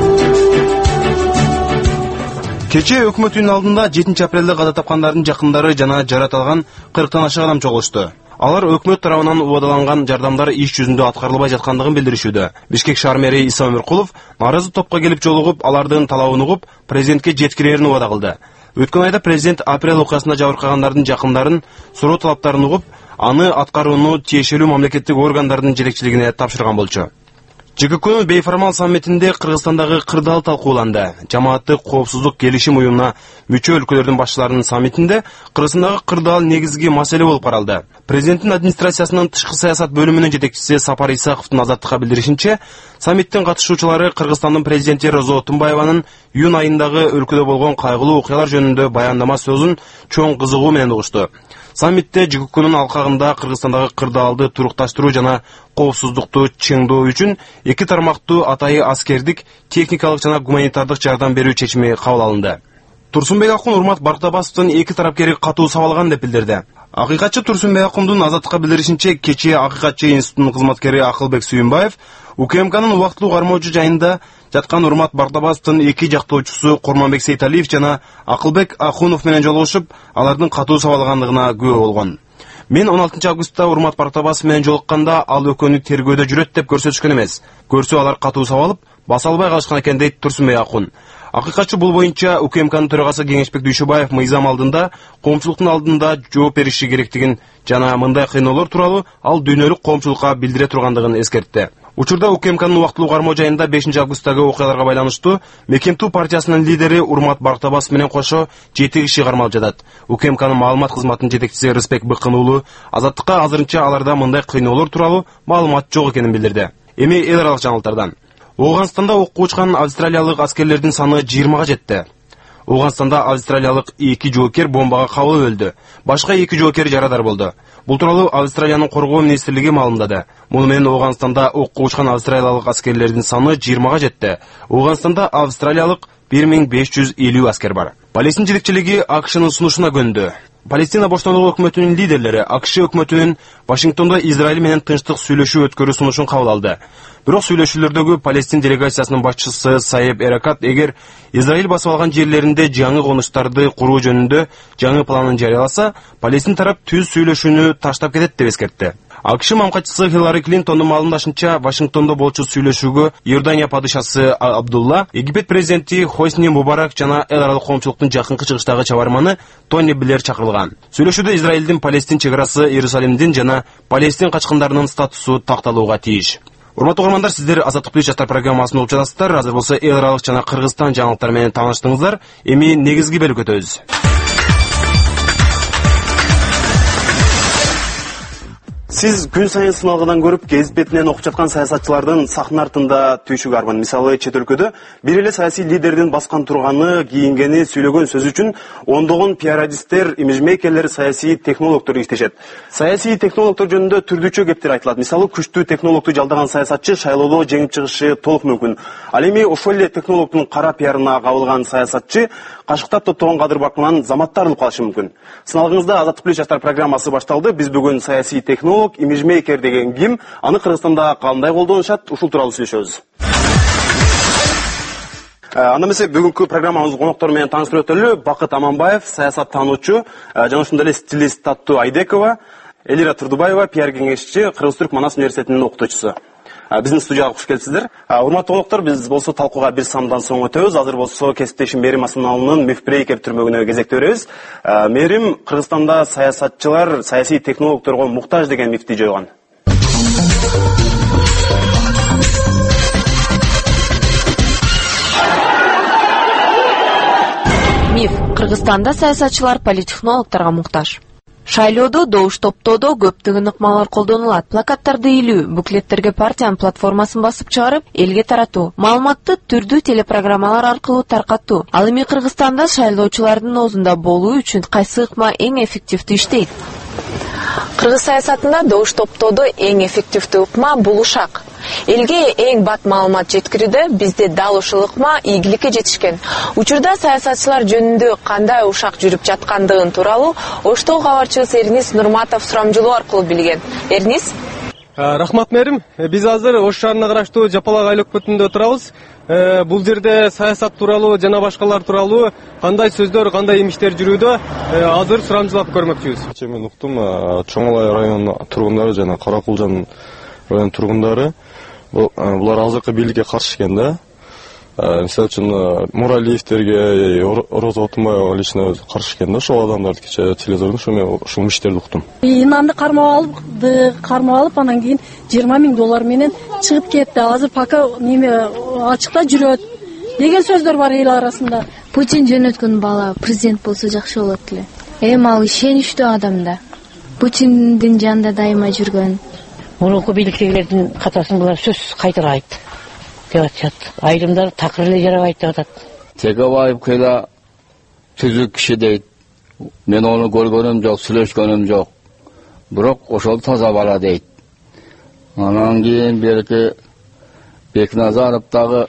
Кече өкмөт үйүнүн алдында жетинчи апрелде каза тапкандардын жакындары жана жаратылган кырктан ашык адам чогулушту. Алар өкмөт тарабынан убадаланган жардамдар иш жүзүндө аткарылбай жаткандыгын билдиришүүдө. Бишкек шаар мэри Иса Өмүркулов нааразы топко келип жолугуп, алардын талабын угуп, президентке жеткирерин убада кылды. Өткөн айда президент апрель окуясында жабыркагандардын жакындарын суроо талаптарын угуп, аны аткарууну тиешелүү мамлекеттик органдардын жетекчилигине тапшырган болчу. ЖККнын бейформал саммитинде Кыргызстандагы кырдаал талкууланды. Жамааттык коопсуздук келишим уюмуна мүчө өлкөлөрдүн башчыларынын саммитинде Кыргызстандагы кырдаал негизги маселе болуп каралды. Президенттин администрациясынын тышкы саясат бөлүмүнүн жетекчиси Сапар Исаковдун Азаттыкка билдиришинче, саммиттин катышуучулары Кыргызстандын президенти Розо Тумбаеванын июнь айындагы өлкөдө болгон кайгылуу окуялар жөнүндө баяндама сөзүн чоң кызыгуу менен угушту. Саммитте ЖККнын алкагында Кыргызстандагы кырдаалды турукташтыруу жана коопсуздукту чыңдоо үчүн эки тармактуу атайы аскердик, техникалык жана гуманитардык жардам берүү чечими кабыл алынды. Турсунбек Акун Урмат Бартабасовдун эки тарапкери катуу сабалган деп билдирди. Акыйкатчы Турсунбек Акундун Азаттыкка билдиришинче, кечээ Акыйкатчы институтунун кызматкери Акылбек Сүйүнбаев УКМКнын убактылуу кармоочу жайында жаткан Урмат Бартабасовдун эки жактоочусу Курманбек Сейталиев жана Акылбек Ахунов менен жолугушуп, алардын катуу сабалгандыгына күбө болгон. Мен он алтынчы августта Урмат Бартабасов менен жолукканда ал экөөнү тергөөдө жүрөт деп көрсөтүшкөн эмес. Көрсө алар катуу сабалып, баса албай калышкан экен дейт Турсунбек Акун. Акыйкатчы бул боюнча УКМКнын төрагасы Кеңешбек Дүйшөбаев мыйзам алдында, коомчулуктун алдында жооп бериши керектигин жана мындай кыйноолор тууралуу ал дүйнөлүк коомчулукка билдире тургандыгын эскертти. Учурда УКМКнын убактылуу кармоо жайында бешинчи августтагы окуяларга байланыштуу Мекемту партиясынын лидери Урмат Бартабасов менен кошо жети киши кармалып жатат. УКМКнын маалымат кызматынын жетекчиси Рыспек Быкын уулу Азаттыкка азырынча аларда мындай кыйноолор тууралуу маалымат жок экенин билдирди. Эми эл аралык жаңылыктардан. Ооганстанда окко учкан австралиялык аскерлердин саны жыйырмага жетти. Ооганстанда австралиялык эки жоокер бомбага кабылып өлдү. Башка эки жоокер жарадар болду. Бул тууралуу Австралиянын коргоо министрлиги маалымдады. Муну менен Ооганстанда окко учкан австралиялык аскерлердин саны жыйырмага жетти. Ооганстанда австралиялык бир миң беш жүз элүү аскер бар. Палестин жетекчилиги АКШнын сунушуна көндү. Палестина боштондугу өкмөтүнүн лидерлери АКШ өкмөтүнүн Вашингтондо Израиль менен тынчтык сүйлөшүү өткөрүү сунушун кабыл алды. Бирок сүйлөшүүлөрдөгү Палестин делегациясынын башчысы Саеб Эракат эгер Израиль басып алган жерлеринде жаңы конуштарды куруу жөнүндө жаңы планын жарыяласа, Палестин тарап түз сүйлөшүүнү таштап кетет деп эскертти. АКШ мамкачысы Хиллари Клинтондун маалымдашынча, Вашингтондо болчу сүйлөшүүгө Иордания падышасы Абдулла, Египет президенти Хосни Мубарак жана эл аралык коомчулуктун жакынкы чыгыштагы чабарманы Тони Блер чакырылган. Сүйлөшүүдө Израилдин Палестин чек арасы Иерусалимдин жана Палестин качкындарынын статусу такталууга тийиш. Урматтуу угармандар, сиздер Азаттык плюс жаштар программасын угуп жатасыздар. Азыр болсо эл аралык жана Кыргызстан жаңылыктары менен тааныштыңыздар. Эми негизги бөлүккө өтөбүз. Сиз күн сайын сыналгыдан көрүп, гезит бетинен окуп жаткан саясатчылардын сахна артында түйшүгү арман. Мисалы, чет өлкөдө бир эле саясий лидердин баскан турганы, кийингени, сүйлөгөн сөзү үчүн ондогон пиарадисттер, имиджмейкерлер, саясий технологдор иштешет. Саясий технологдор жөнүндө түрдүүчө кептер айтылат. Мисалы, күчтүү технологду жалдаган саясатчы шайлоодо жеңип чыгышы толук мүмкүн. Ал эми ошол эле технологдун кара пиарына кабылган саясатчы кашыктап топтогон кадыр бакынан заматта арылып калышы мүмкүн. Сыналгыңызда Азаттык плюс жаштар программасы башталды. Биз бүгүн саясий технолог, имиджмейкер деген ким, аны Кыргызстанда кандай колдонушат, ушул тууралуу сүйлөшөбүз. Анда эмесе бүгүнкү программабыздын коноктору менен тааныштырып өтөлү. Бакыт Аманбаев, саясаттануучу, жана ошондой эле стилист Таттуу Айдекова, Элира Турдубаева, пиар кеңешчи, Кыргыз-Түрк Манас университетинин окутуучусу. Биздин студияга куш келипсиздер. Урматтуу коноктору, биз болсо талкууга бир саамдан соң өтөбүз. Азыр болсо кесиптешим Мерим Асаналынын Мифбрейкер түрмөгүнө кезекте беребиз. Мерим, Кыргызстанда саясатчылар саясий технологдорго муктаж деген мифти жойгон. Миф. Кыргызстанда саясатчылар политтехнологдорго муктаж. Шайлоодо, добуш топтоодо көптөгөн ыкмалар колдонулат. Плакаттарды илүү, буклеттерге партиянын платформасын басып чыгарып, элге таратуу, маалыматты түрдүү телепрограммалар аркылуу таркатуу. Ал эми Кыргызстанда шайлоочулардын оозунда болуу үчүн кайсы ыкма эң эффективдүү иштейт? Кыргыз саясатында добуш топтоодо эң эффективдүү ыкма бул ушак. Элге эң бат маалымат жеткирүүдө бизде дал ушул ыкма ийгиликке жетишкен. Учурда саясатчылар жөнүндө кандай ушак жүрүп жаткандыгын тууралуу Оштоо кабарчыбыз Эрнис Нурматов сурамжылоо аркылуу билген. Эрнис? Рахмат мэрим. Биз азыр Ош шаарына караштуу Жапалак айлык бүтүндө турабыз. Бул жерде саясат тууралуу жана башкалар тууралуу кандай сөздөр, кандай эмиштер жүрүүдө азыр сурамжылап көрмөкчүбүз. Мен уктум, Чоңалай районунун тургундары жана Каракулжан районунун тургундары булар азыркы бийликке каршы экен да. Мисалы үчүн Муралиевтерге, Роза Отунбаева лично каршы экен да. Ошол адамдарды кече телевизордон ошо мен ушул миштерди уктум. Инанды кармап алды, кармап алып анан кийин жыйырма миң доллар менен чыгып кетти. Азыр пока неме ачыкта жүрөт деген сөздөр бар эл арасында. Путин жөнөткөн бала президент болсо жакшы болот эле. Эми ал ишеничтүү адам да. Путиндин жанында дайыма жүргөн. Мурунку бийликтегилердин катасын булар сөз кайтарайт деп атышат. Айрымдар такыр эле жарабайт деп атат. Тегебаев кыйла түзүк киши дейт. Мен ону көргөнүм жок, сүйлөшкөнүм жок. Бирок ошол таза бала дейт. Анан кийин берки Бекназаров дагы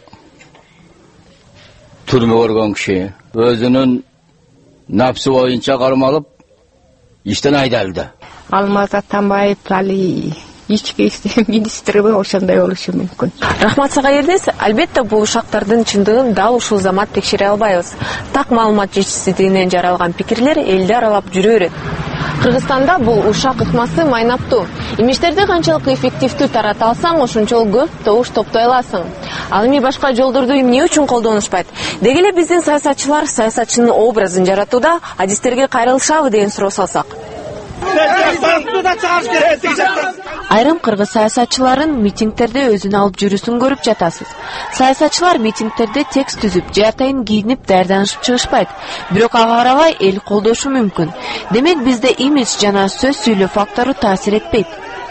түрмө көргөн киши. Өзүнүн напсы боюнча кармалып, иштен айдалды. Алмаз Атамбаев али ички иштер министри ошондой болушу мүмкүн. Рахмат сага Эрнис. Албетте бул ушактардын чындыгын дал ушул замат текшере албайбыз. Так маалымат жетишсиздигинен жаралган пикирлер элди аралап жүрө берет. Кыргызстанда бул ушак ыкмасы майнаптуу. Эмиштерди канчалык эффективдүү тарата алсаң, ошончолук көп добуш топтой аласың. Ал эми башка жолдорду эмне үчүн колдонушпайт? Деги эле биздин саясатчылар саясатчынын образын жаратууда адистерге кайрылышабы деген суроо салсак. Айрым кыргыз саясатчыларын митингтерде өзүн алып жүрүүсүн көрүп жатасыз. Саясатчылар митингтерде текст түзүп, же атайын кийинип даярданышып чыгышпайт. Бирок ага карабай эл колдошу мүмкүн. Демек бизде имидж жана сөз сүйлөө фактору таасир этпейт.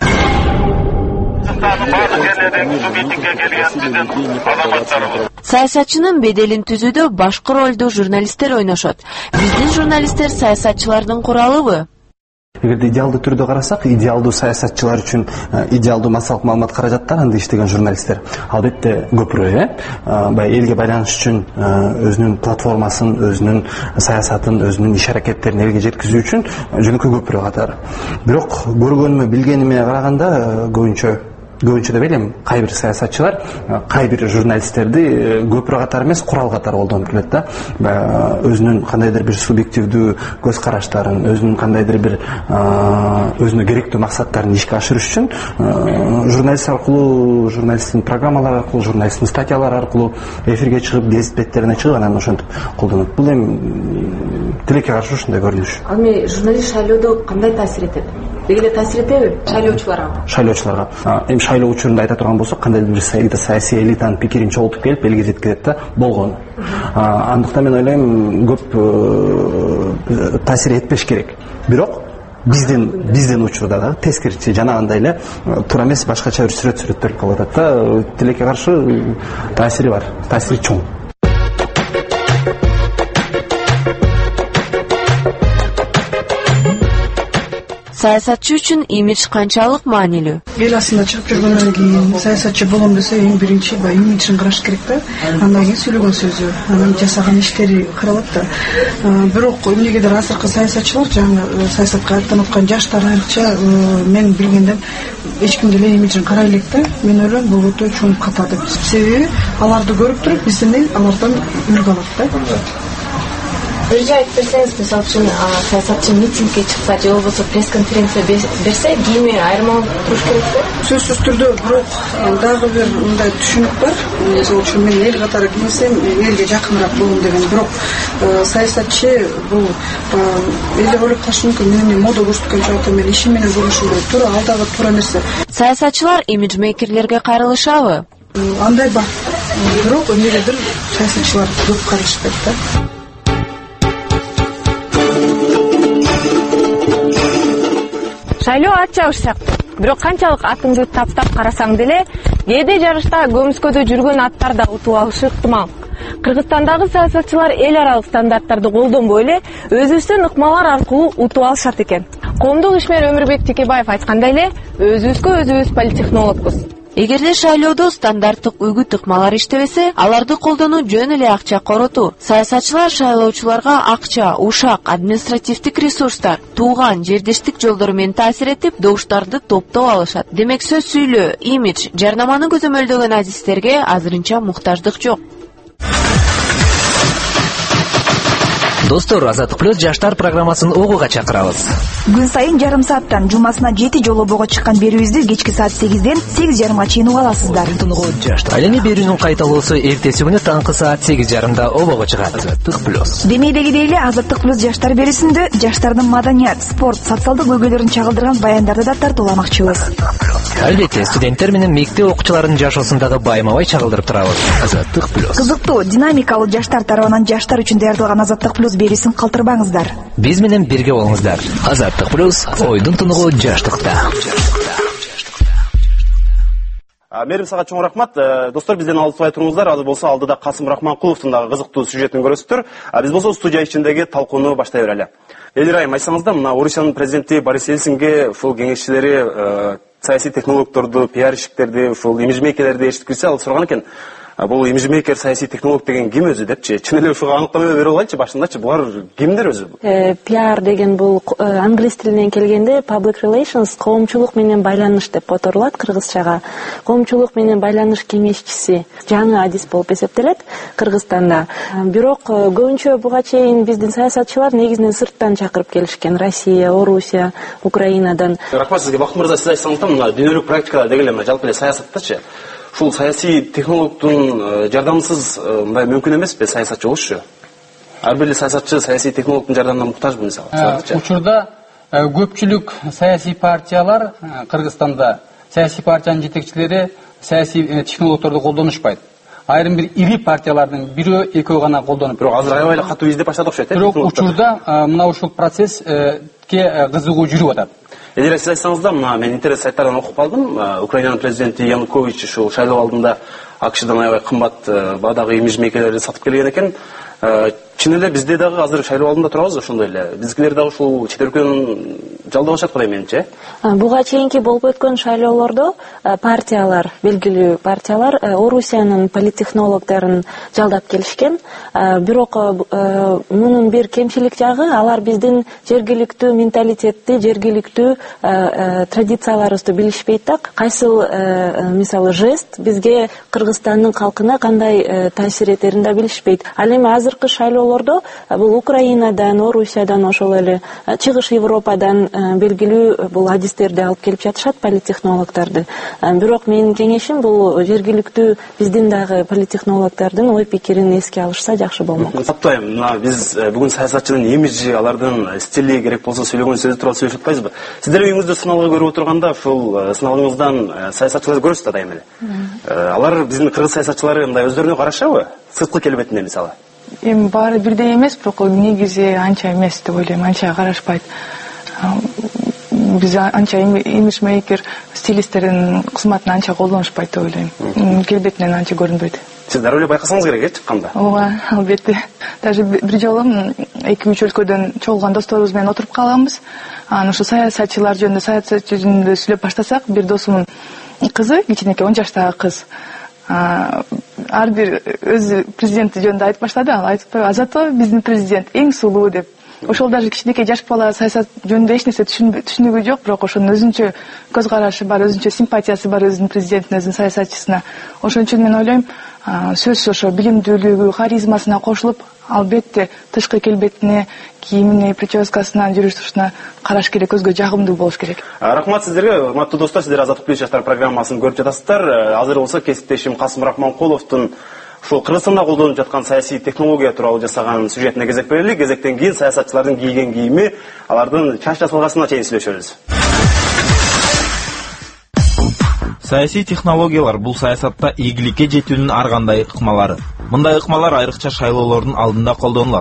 Саясатчынын беделин түзүүдө башкы ролду журналисттер ойношот. Биздин журналисттер саясатчылардын куралыбы? Эгерде идеалдуу түрдө карасак, идеалдуу саясатчылар үчүн идеалдуу массалык маалымат каражаттарында иштеген журналисттер албетте көпүрөөк, э. Баягы элге байланыш үчүн өзүнүн платформасын, өзүнүн саясатын, өзүнүн иш аракеттерин элге жеткизүү үчүн жөнөкөй көпүрө катары. Бирок көргөнүмө, билгениме караганда көбүнчө көбүнчө деп элем, кайбир саясатчылар кайбир журналисттерди көпүрө катары эмес, курал катары колдонуп келет да. Өзүнүн кандайдыр бир субъективдүү көз караштарын, өзүнүн кандайдыр бир өзүнө керектүү максаттарын ишке ашырыш үчүн журналист аркылуу, журналисттин программалары аркылуу, журналисттин статьялары аркылуу эфирге чыгып, гезит беттерине чыгып, анан ошентип колдонот. Бул эми тилекке каршы ушундай көрүнүш. Ал эми журналист шайлоодо кандай таасир этет? Дегеле таасир этеби шайлоочуларга? Шайлоочуларга. Эми шайлоо учурунда айта турган болсок, кандайдыр бир саясий элитанын пикирин чогултуп келип элге жеткизет да, болгону. Андыктан мен ойлойм, көп таасир этпеш керек. Бирок биздин биздин учурда да тескерисинче жанагындай эле туура эмес, башкача бир сүрөт сүрөттөлүп калып атат да. Тилекке каршы таасири бар, таасири чоң. Саясатчы үчүн имидж канчалык маанилүү? Эл астында чыгып жүргөндөн кийин саясатчы болом десе, эң биринчи баягы имиджин караш керек да. Андан кийин сүйлөгөн сөзү, анан жасаган иштери каралат да. Бирок эмнегедир азыркы саясатчылар, жаңы саясатка аттанып аткан жаштар айрыкча, мен билгенден эч ким деле имиджин карай элек да. Мен ойлойм, бул өтө чоң ката деп. Себеби аларды көрүп туруп, биздин эл алардан үлгү алат да. Өзү айтып берсеңиз, мисалы үчүн саясатчы митингге чыкса же болбосо пресс-конференция берсе, кийими айырма туруш керекпи? Сөзсүз түрдө, бирок дагы бир мындай түшүнүк бар. Мисалы үчүн мен эл катары кийинсем, элге жакыныраак болом деген. Бирок саясатчы бул элде ойлоп калышы мүмкүн, мен эмне мода көрсөткөн жакта мен ишим менен көрүнүшүм керек. Туура, ал дагы туура нерсе. Саясатчылар имиджмейкерлерге кайрылышабы? Андай бар. Бирок эмнегедир саясатчылар көп кайрылышпайт да. шайлоо ат чабыш сыяктуу. Бирок канчалык атыңды таптап карасаң деле, кээде жарышта көмүскөдө жүргөн аттар да утуп алышы ыктымал. Кыргызстандагы саясатчылар эл аралык стандарттарды колдонбой эле өзүбүздөн ыкмалар аркылуу утуп алышат экен. Коомдук ишмер Өмүрбек Текебаев айткандай эле, өзүбүзгө өзүбүз политтехнологпуз. Эгерде шайлоодо стандарттык үгүт ыкмалар иштебесе, аларды колдонуу жөн эле акча коротуу. Саясатчылар шайлоочуларга акча, ушак, административдик ресурстар, тууган, жердештик жолдору менен таасир этип, добуштарды топтоп алышат. Демек сөз сүйлөө, имидж, жарнаманы көзөмөлдөгөн адистерге азырынча муктаждык жок. Достор, Азаттык плюс жаштар программасын угууга чакырабыз. Күн сайын жарым сааттан жумасына жети жолобого чыккан берүүбүздү кечки саат сегизден сегиз жарымга чейин уга аласыздар. Ал эми берүүнүн кайталоосу эртеси күнү таңкы саат сегиз жарымда обого чыгат. Азаттык плюс. Демейдегидей эле Азаттык плюс жаштар берүүсүндө жаштардын маданият, спорт, социалдык көйгөйлөрүн чагылдырган баяндарды да тартууламакчыбыз. Албетте, студенттер менен мектеп окуучуларынын жашоосундагы байма-бай чагылдырып турабыз. Азаттык плюс. Кызыктуу, динамикалуу жаштар тарабынан жаштар үчүн даярдалган Азаттык плюс берүүсүн калтырбаңыздар. Биз менен бирге болуңуздар. Азаттык плюс, ойдун тунугу жаштыкта. Мээрим сага чоң рахмат. Достор, бизден алыстабай туруңуздар. Азыр болсо алдыда Касым Рахманкуловдун дагы кызыктуу сюжетин көрөсүздөр. Биз болсо студия ичиндеги талкууну баштай берели. Элирайым, айтсаңызда, мына Орусиянын президенти Борис Ельцинге ушул кеңешчилери саясий технологдорду, пиарщиктерди, ушул имиджмейкерлерди эшитип кирсе, ал сураган экен. Бул имиджмейкер, саясий технолог деген ким өзү депчи. Чын эле ушуга аныктама бере алайынчы башындачы. Булар кимдер өзү? Пиар деген бул англис тилинен келгенде public relations, коомчулук менен байланыш деп которулат кыргызчага. Коомчулук менен байланыш кеңешчиси жаңы адис болуп эсептелет Кыргызстанда. Бирок көбүнчө буга чейин биздин саясатчылар негизинен сырттан чакырып келишкен. Россия, Орусия, Украинадан. Рахмат сизге. Бактын мырза, сиз айтсаңыз, мына дүйнөлүк практикада деген эле жалпы эле саясаттачы. Шул саясий технологдун жардамсыз мындай мүмкүн эмеспи саясатчы болушчу? Ар бир саясатчы саясий технологдун жардамына муктажбы мисалы? Учурда көпчүлүк саясий партиялар Кыргызстанда, саясий партиянын жетекчилери саясий технологдорду колдонушпайт. Айрым бир ири партиялардын бирөө экөө гана колдонуп. Бирок азыр аябай эле катуу издеп баштады окшойт. Бирок учурда мына ушул процесске кызыгуу жүрүп атат. Эгер сиз айтсаңызда, мына мен интернет сайттардан окуп калдым. Украинанын президенти Янукович ушул шайлоо алдында АКШдан аябай кымбат баадагы имиджмейкерлерди сатып келген экен. Чын эле бизде дагы азыр шайлоо алдында турабыз ошондой эле. Биздикилер дагы ушул чет өлкөнүн жалдабашат кылай менимче. Буга чейинки болуп өткөн шайлоолордо партиялар, белгилүү партиялар Орусиянын политтехнологдорун жалдап келишкен. Бирок мунун бир кемчилик жагы, алар биздин жергиликтүү менталитетти, жергиликтүү традицияларыбызды билишпейт да. Кайсыл мисалы жест бизге Кыргызстандын калкына кандай таасир этерин да билишпейт. Ал эми азыркы шайлоолордо бул Украинадан, Орусиядан, ошол эле Чыгыш Европадан белгилүү бул адистерди алып келип жатышат, политтехнологдорду. Бирок менин кеңешим бул жергиликтүү биздин дагы политтехнологдордун ой пикирин эске алышса жакшы болмок. Таптайм, мына биз бүгүн саясатчынын имиджи, алардын стили керек болсо сүйлөгөн сөзү тууралуу сүйлөшүп атпайбызбы? Сиздер үйүңүздө сыналгы көрүп отурганда ушул сыналгыңыздан саясатчыларды көрөсүз да дайыма эле. Алар биздин кыргыз саясатчылары мындай өздөрүнө карашабы? Сырткы келбетинде мисалы. Эми баары бирдей эмес, бирок негизи анча эмес деп ойлойм, анча карашпайт. Биз анча имиджмейкер стилисттердин кызматын анча колдонушпайт деп ойлойм. Келбетинен анча көрүнбөйт. Сиз дароо эле байкасаңыз керек э чыкканда. Ооба, албетте. Даже бир жолу эки үч өлкөдөн чогулган досторубуз менен отуруп калганбыз. Анан ушу саясатчылар жөнүндө, саясатчы жөнүндө сүйлөп баштасак, бир досумдун кызы, кичинекей он жаштагы кыз, ар бир өзү президенти жөнүндө айтып баштады. Ал айтып, Азато биздин президент эң сулуу деп. Ошол даже кичинекей жаш бала саясат жөнүндө эч нерсе түшүнүгү жок, бирок ошонун өзүнчө көз карашы бар, өзүнчө симпатиясы бар өзүнүн президентине, өзүнүн саясатчысына. Ошон үчүн мен ойлойм, сөзсүз ошо билимдүүлүгү, харизмасына кошулуп, албетте тышкы келбетине, кийимине, прическасына, жүрүш турушуна караш керек, көзгө жагымдуу болуш керек. Рахмат сиздерге, урматтуу достор, сиздер Азаттык плюс жаштар программасын көрүп жатасыздар. Азыр болсо кесиптешим Касым Рахманкуловдун ушул Кыргызстанда колдонуп жаткан саясий технология тууралуу жасаган сюжетине кезек берели. Кезектен кийин саясатчылардын кийген кийими, алардын чач жасалгасына чейин сүйлөшөбүз. Саясий технологиялар бул саясатта ийгиликке жетүүнүн ар кандай ыкмалары. Мындай ыкмалар айрыкча шайлоолордун алдында колдонулат.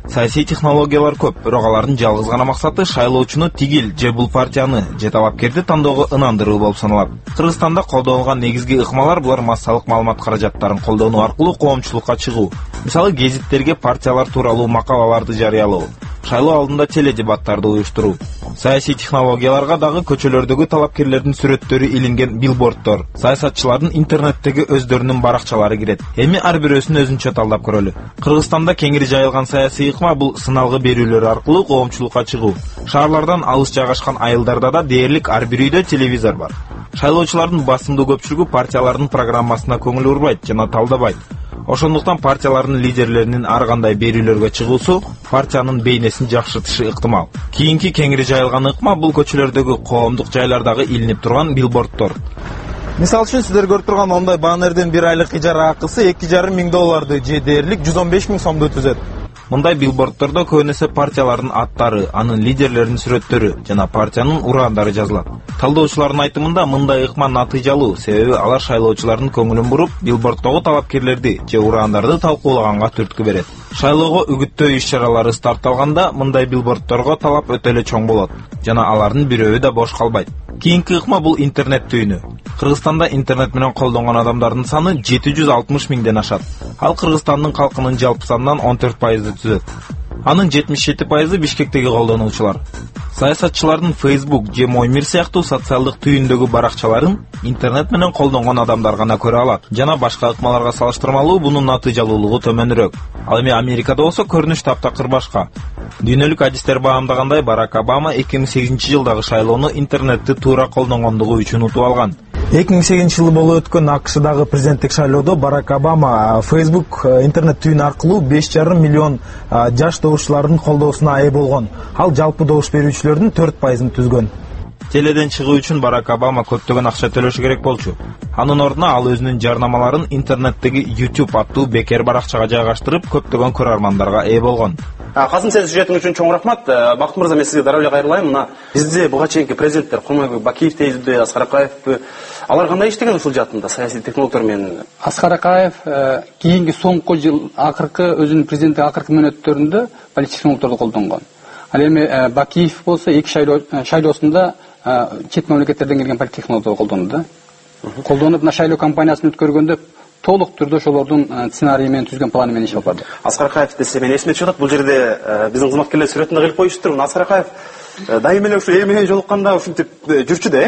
Саясий технологиялар көп, бирок алардын жалгыз гана максаты шайлоочуну тигил же бул партияны же талапкерди тандоого ынандыруу болуп саналат. Кыргызстанда колдонулган негизги ыкмалар булар массалык маалымат каражаттарын колдонуу аркылуу коомчулукка чыгуу. Мисалы, гезиттерге партиялар тууралуу макалаларды жарыялоо, шайлоо алдында теледебаттарды уюштуруу. Саясий технологияларга дагы көчөлөрдөгү талапкерлердин сүрөттөрү илинген билборддор, саясатчылардын интернеттеги өздөрүнүн баракчалары кирет. Эми ар бирөөсүн өзүнчө талдап көрөлү. Кыргызстанда кеңири жайылган саясий ыкма бул сыналгы берүүлөр аркылуу коомчулукка чыгуу. Шаарлардан алыс жайгашкан айылдарда да дээрлик ар бир үйдө телевизор бар. Шайлоочулардын басымдуу көпчүлүгү партиялардын программасына көңүл бурбайт жана талдабайт. Ошондуктан партиялардын лидерлеринин ар кандай берүүлөргө чыгуусу партиянын бейнесин жакшыртышы ыктымал. Кийинки кеңири жайылган ыкма бул көчөлөрдөгү коомдук жайлардагы илинип турган билборддор. Мисалы үчүн сиздер көрүп турган ондай баннердин бир айлык ижара акысы эки жарым миң долларды же дээрлик жүз он беш миң сомду түзөт. Мындай билборддордо көбүнесе партиялардын аттары, анын лидерлеринин сүрөттөрү жана партиянын ураандары жазылат. Талдоочулардын айтымында мындай ыкма натыйжалуу, себеби алар шайлоочулардын көңүлүн буруп, билборддогу талапкерлерди же ураандарды талкуулаганга түрткү берет. Шайлоого үгүттөө иш-чаралары стартталганда мындай билборддорго талап өтө эле чоң болот жана алардын бирөөү да бош калбайт. Кийинки ыкма бул интернет түйүнү. Кыргызстанда интернет менен колдонгон адамдардын саны жети жүз алтымыш миңден ашат. Ал Кыргызстандын калкынын жалпы санынан он төрт пайызды түзөт. Анын жетимиш жети пайызы Бишкектеги колдонуучулар. Саясатчылардын Facebook же Мой мир сыяктуу социалдык түйүндөгү баракчаларын интернет менен колдонгон адамдар гана көрө алат. Жана башка ыкмаларга салыштырмалуу бунун натыйжалуулугу төмөнүрөөк. Ал эми Америкада болсо көрүнүш таптакыр башка. Дүйнөлүк адистер баамдагандай Барак Обама эки миң сегизинчи жылдагы шайлоону интернетти туура колдонгондугу үчүн утуп алган. эки миң сегизинчи жылы болуп өткөн АКШдагы президенттик шайлоодо Барак Обама Facebook интернет түйүнү аркылуу беш жарым миллион жаш добушчулардын колдоосуна ээ болгон. Ал жалпы добуш берүүчүлөрдүн төрт пайызын түзгөн. Теледен чыгуу үчүн Барак Обама көптөгөн акча төлөшү керек болчу. Анын ордуна ал өзүнүн жарнамаларын интернеттеги YouTube аттуу бекер баракчага жайгаштырып, көптөгөн көрөрмандарга ээ болгон. Казым, сен сюжетиң үчүн чоң рахмат. Бактын мырза, мен сизге дароо эле кайрылайм. Мына бизде буга чейинки президенттер Курманбек Бакиев дейбизби, Аскар Акаевби, алар кандай иштеген ушул жаатында саясий технологдор менен? Аскар Акаев кийинки соңку жыл акыркы өзүнүн президенттик акыркы мөөнөттөрүндө политик технологдорду колдонгон. Ал эми Бакиев болсо эки шайлоосунда чет мамлекеттерден келген политик технологдорду колдонду. Колдонуп, мына шайлоо кампаниясын өткөргөндө толук түрдө ошолордун сценарийи менен түзгөн планы менен иш алып барды. Аскар Акаев десе мен эсиме чыгат, бул жерде биздин кызматкерлер сүрөтүндө кылып коюштур. Аскар Акаев дайым эле ушу эл менен жолукканда ушинтип жүрчү да.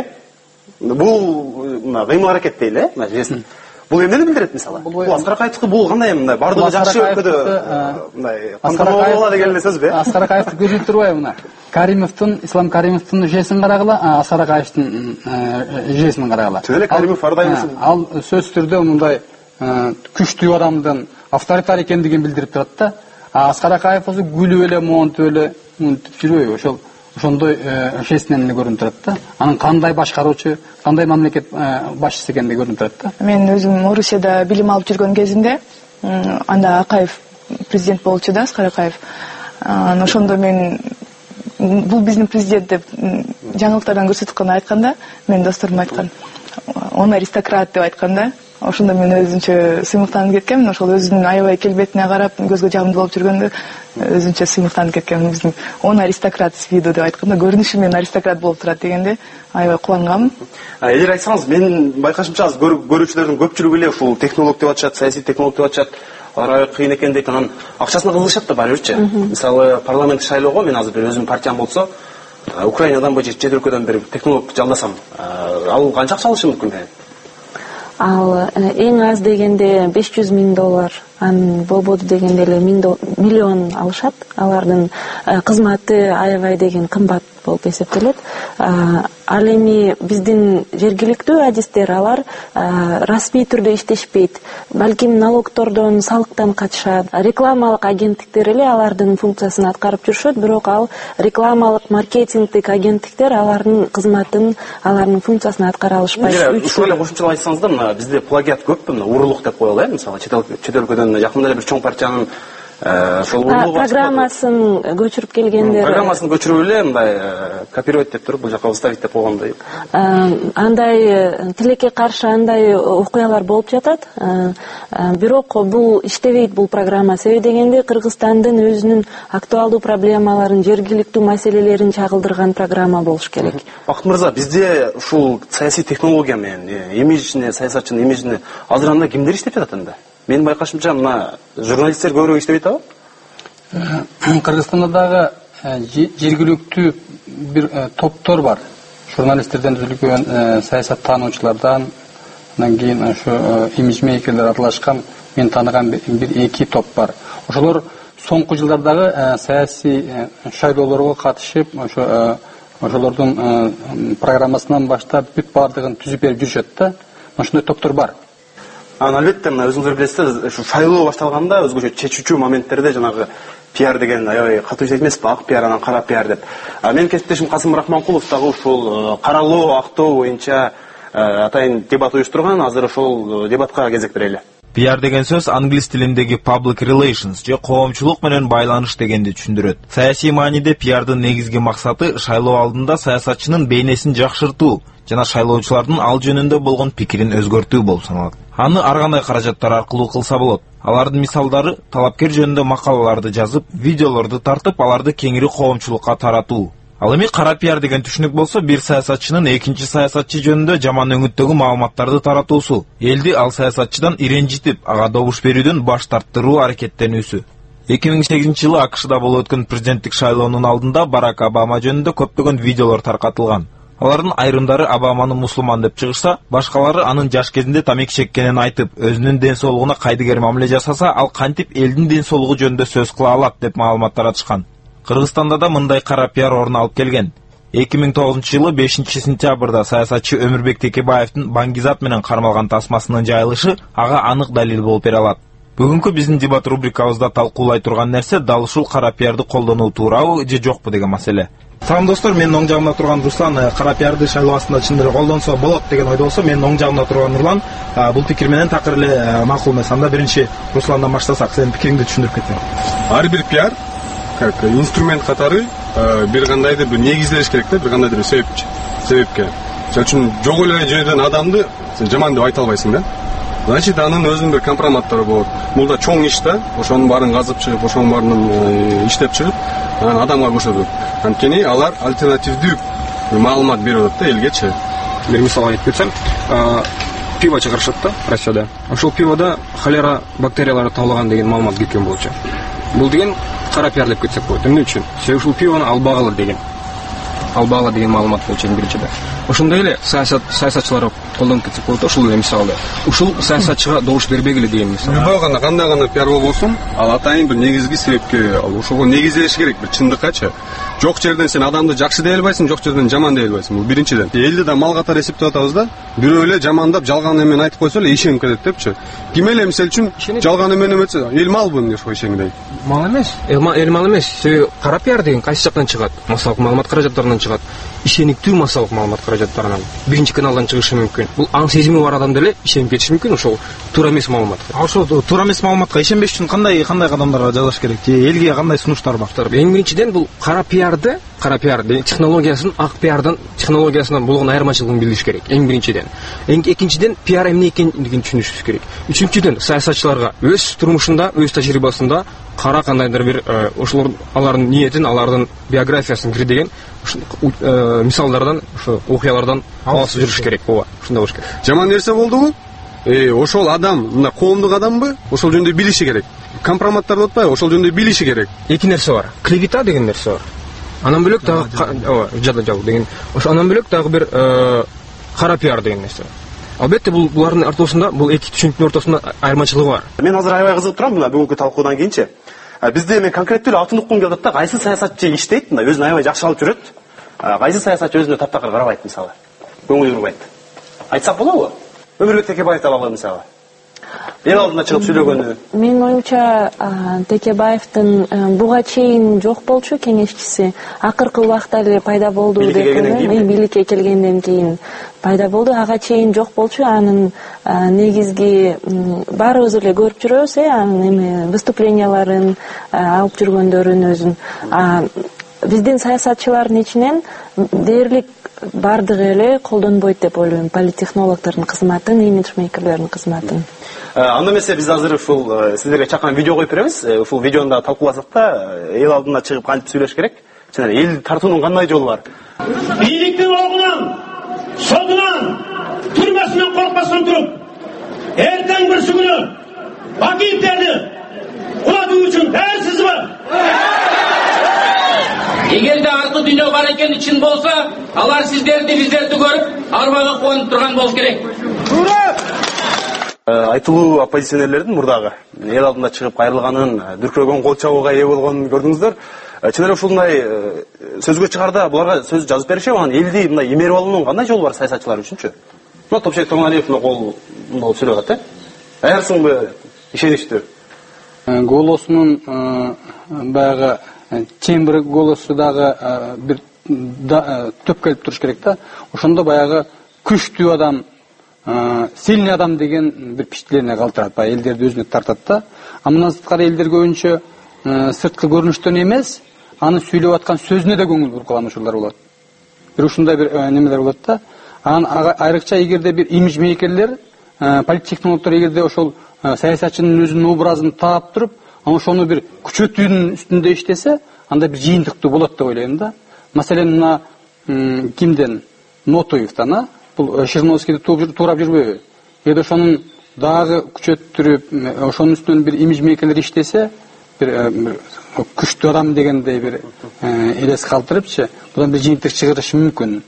Бул мына кыймыл аракет дейли, мына жесин. Бул эмнени билдирет мисалы? Бул Аскар Акаевдики бул кандай мындай бардыгы жакшы өлкөдө мындай контрол болот деген эле сөзбү? Аскар Акаевди көзүп турбайбы мына? Каримовдун, Ислам Каримовдун жесин карагыла, Аскар Акаевдин жесин карагыла. Төле Каримов ардайымсың. Ал сөз түрдө мындай күчтүү адамдын авторитар экендигин билдирип турат да. Аскар Акаев болсо күлүп эле, монтуп эле, мынтип жүрбөйбү, ошол ошондой шестинен эле көрүнүп турат да. Анын кандай башкаруучу, кандай мамлекет башчысы экендиги көрүнүп турат да. Мен өзүм Орусияда билим алып жүргөн кезимде, анда Акаев президент болчу да, Аскар Акаев. Ошондо мен бул биздин президент деп жаңылыктардан көрсөтүп кана айтканда, мен досторум айткан, он аристократ деп айткан да. Ошондо мен өзүнчө сыймыктанып кеткем. Ошол өзүнүн аябай келбетине карап, көзгө жагымдуу болуп жүргөндө өзүнчө сыймыктанып кеткем. Биздин он аристократ с виду деп айтканда, көрүнүшү менен аристократ болуп турат дегенде аябай кубангам. Эгер айтсаңыз, менин байкашымча азыр көрүүчүлөрдүн көпчүлүгү эле ушул технолог деп атышат, саясий технолог деп атышат. Алар кыйын экен дейт, анан акчасына кызыгышат да баары бирчи. Мисалы, парламент шайлоого мен азыр өзүм партиям болсо, Украинадан же чет өлкөдөн бир технолог жалдасам, ал канча акча алышы мүмкүн? Ал эң аз дегенде беш жүз миң доллар, анын болбоду дегенде эле миллион алышат. Алардын кызматы аябай деген кымбат болуп эсептелет. Ал эми биздин жергиликтүү адистер алар расмий түрдө иштешпейт. Балким налогтордон, салыктан качышат. Рекламалык агенттиктер эле алардын функциясын аткарып жүрүшөт, бирок ал рекламалык, маркетингдик агенттиктер алардын кызматын, алардын функциясын аткара алышпайт. Ушул эле кошумчалап айтсаңыз да, мына бизде плагиат көппү, мына уурулук деп коелу, э, мисалы чет өлкөдөн жакында эле бир чоң партиянын ошол программасын көчүрүп келгендер программасын көчүрүп эле мындай копировать деп туруп бул жака вставить деп койгондой. Андай тилекке каршы андай окуялар болуп жатат. Бирок бул иштебейт бул программа. Себеби дегенде Кыргызстандын өзүнүн актуалдуу проблемаларын, жергиликтүү маселелерин чагылдырган программа болуш керек. Бакыт мырза, бизде ушул саясий технология менен имиджине, саясатчынын имиджине азыр анда кимдер иштеп жатат анда? Менин байкашымча мына журналисттер көбүрөөк иштебейт абы? Кыргызстанда дагы жергиликтүү бир топтор бар. Журналисттерден түзүлгөн, саясат таануучулардан, андан кийин ошо имиджмейкерлер аралашкан мен тааныган бир эки топ бар. Ошолор соңку жылдардагы саясий шайлоолорго катышып, ошо ошолордун программасынан баштап бүт баардыгын түзүп берип жүрүшөт да. Ошондой топтор бар. Албетте, мына өзүңүздөр билесиздер, ушу шайлоо башталганда өзгөчө чечүүчү моменттерде жанагы пиар деген аябай катуу иштейт эмеспи, ак пиар анан кара пиар деп. Менин кесиптешим Касым Рахманкулов дагы ушул каралоо, актоо боюнча атайын дебат уюштурган, азыр ошол дебатка кезек берели. Пиар деген сөз англис тилиндеги public relations же коомчулук менен байланыш дегенди түшүндүрөт. Саясий мааниде пиардын негизги максаты шайлоо алдында саясатчынын бейнесин жакшыртуу жана шайлоочулардын ал жөнүндө болгон пикирин өзгөртүү болуп саналат. Аны ар кандай каражаттар аркылуу кылса болот. Алардын мисалдары талапкер жөнүндө макалаларды жазып, видеолорду тартып, аларды кеңири коомчулукка таратуу. Ал эми кара пиар деген түшүнүк болсо, бир саясатчынын экинчи саясатчы жөнүндө жаман өңүттөгү маалыматтарды таратуусу, элди ал саясатчыдан иренжитип, ага добуш берүүдөн баш тарттыруу аракеттенүүсү. эки миң сегизинчи жылы АКШда болуп өткөн президенттик шайлоонун алдында Барак Обама жөнүндө көптөгөн видеолор таркатылган. Алардын айрымдары Обаманы мусулман деп чыгышса, башкалары анын жаш кезинде тамеки чеккенин айтып, өзүнүн ден соолугуна кайдыгер мамиле жасаса, ал кантип элдин ден соолугу жөнүндө сөз кыла алат деп маалымат таратышкан. Кыргызстанда да мындай кара пиар орун алып келген. эки миң тогузунчу жылы бешинчи сентябрда саясатчы Өмүрбек Текебаевдин баңгизат менен кармалган тасмасынын жайылышы ага анык далил болуп бере алат. Бүгүнкү биздин дебат рубрикабызда талкуулай турган нерсе дал ушул кара пиарды колдонуу туурабы же жокпу деген маселе. Салам достор, менин оң жагымда турган Руслан кара пиарды шайлоо астында чын эле колдонсо болот деген ойдо болсо, менин оң жагымда турган Нурлан бул пикир менен такыр эле макул эмес. Анда биринчи Русландан баштасак, сенин пикириңди түшүндүрүп кетсең. Ар бир пиар как инструмент катары бир кандайдыр бир негизделиш керек да, бир кандайдыр себепчи, себепке. Мисалы үчүн жок эле жерден адамды сен жаман деп айта албайсың да. Значит, анын өзүнүн бир компроматтары болот. Бул да чоң иш да, ошонун баарын казып чыгып, ошонун баарын иштеп чыгып, анан адамга көрсөтөт. Анткени алар альтернативдүү маалымат берип атат да элгечи. Бир мисал айтып кетсем, пиво чыгарышат да Россияда. Ошол пиводо холера бактериялары табылган деген маалымат кеткен болчу. Бул деген кара пиар деп кетсек болот. Эмне үчүн? Себеби ушул пивону албагыла деген. Албагыла деген маалымат болчу биринчиде. Ошондой эле саясат саясатчылар колдонуп кетсек болот. Ушул эле мисалы. Ушул саясатчыга добуш бербегиле деген мисал. Любой гана кандай гана пиар болбосун, ал атайын бир негизги себепке, ал ошого негизделиши керек бир чындыккачы. Жок жерден сен адамды жакшы дей албайсың, жок жерден жаман дей албайсың. Бул биринчиден. Элди да мал катары эсептеп атабыз да. Бирөө эле жамандап, жалган эмен айтып койсо эле ишенип кетет депчи. Ким эле мисалы үчүн жалган эмен эметсе, эл малбы деп ишенгидей. Мал эмес. Эл мал эмес. Себеби кара пиар деген кайсы жактан чыгат? Массалык маалымат каражаттарынан чыгат. Ишениктүү массалык маалымат каражаттарынан. Биринчи каналдан чыгышы мүмкүн. Бул аң сезими бар адам деле ишенип кетиши мүмкүн ошол туура эмес маалымат. А ошол туура эмес маалыматка ишенбеш үчүн кандай кандай кадамдарга жасаш керек? Же элге кандай сунуштар бар? Эң биринчиден бул кара пиарды, кара пиар технологиясын ак пиардан технологиясынан болгон айырмачылыгын билиш керек. Эң биринчиден. Эң экинчиден пиар эмне экендигин түшүнүшүбүз керек. Үчүнчүдөн саясатчыларга өз турмушунда, өз тажрыйбасында кара кандайдыр бир ошолор алардын ниетин, алардын биографиясын кирдеген мисалдардан, ошо окуялардан алысып жүрүш керек. Ооба, ушундай болуш керек. Жаман нерсе болдубу? Э, ошол адам, мына коомдук адамбы? Ошол жөнүндө билиши керек. Компроматтарды отпайбы? Ошол жөнүндө билиши керек. Эки нерсе бар. Клевета деген нерсе бар. Анан бөлөк дагы ооба, жада жабуу деген. Ошо анан бөлөк дагы бир кара пиар деген нерсе бар. Албетте бул булардын ортосунда, бул эки түшүнүктүн ортосунда айырмачылыгы бар. Мен азыр аябай кызыгып турам мына бүгүнкү талкуудан кийинчи. Бизде мен конкреттүү эле атын уккум келип атат да, кайсы саясатчы иштейт, мына өзүн аябай жакшы алып жүрөт. Кайсы саясатчы өзүнө таптакыр карабайт мисалы. Көңүл бурбайт. Айтсак болобу? Өмүрбек Текебаевди алалы мисалы. эл алдына чыгып сүйлөгөнү? Менин оюмча Текебаевдин буга чейин жок болчу кеңешчиси. Акыркы убакта эле пайда болду деп ойлойм. Бийликке келгенден кийин пайда болду. Ага чейин жок болчу. Анын негизги баарыбыз эле көрүп жүрөбүз, э, анын эме выступленияларын алып жүргөндөрүн өзүн. Биздин саясатчылардын ичинен дээрлик бардыгы эле колдонбойт деп ойлойм политтехнологдордун кызматын, имиджмейкерлердин кызматын. Анда эмесе биз азыр ушул сиздерге чакан видео коюп беребиз. Ушул видеону да талкууласак да, эл алдына чыгып кантип сүйлөш керек? Жана эл тартуунун кандай жолу бар? Бийликтин огунан, сотунан, түрмөсүнөн коркпостон туруп, эртең бир күнү Бакиевтерди кулатуу үчүн даярсызбы? Эгерде аркы дүйнө бар экени чын болсо, алар сиздерди, биздерди көрүп, арбага коюп турган болуш керек. Айтылуу оппозиционерлердин мурдагы эл алдына чыгып кайрылганын, дүркүрөгөн кол чабууга ээ болгонун көрдүңүздөр. Чын эле ушундай сөзгө чыгарда буларга сөз жазып беришеби? Анан элди мындай эмерип алуунун кандай жолу бар саясатчылар үчүнчү? Мына Топчек Томалиевдин кол болуп сүйлөп атат, э? Даярсыңбы, ишеничтүү? Голосунун баягы тембр голосу дагы бир төп келип туруш керек да. Ошондо баягы күчтүү адам, сильный адам деген бир впечатление калтырат, баягы элдерди өзүнө тартат да. А мындан сырткары элдер көбүнчө сырткы көрүнүштөн эмес, анын сүйлөп аткан сөзүнө да көңүл буруп калган ушулар болот. Бир ушундай бир немелер болот да. Анан айрыкча эгерде бир имиджмейкерлер, политтехнологдор эгерде ошол саясатчынын өзүнүн образын таап туруп, анан ошону бир күчөтүүнүн үстүндө иштесе, анда бир жыйынтыктуу болот деп ойлойм да. Маселен, мына кимден? Нотоевден, бул Ширновскийди туурап жүрбөйбү? Эгерде ошонун дагы күчөттүрүп, ошонун үстүнөн бир имиджмейкерлер иштесе, бир күчтүү адам дегендей бир элес калтырыпчы, будан бир жыйынтык чыгарышы мүмкүн.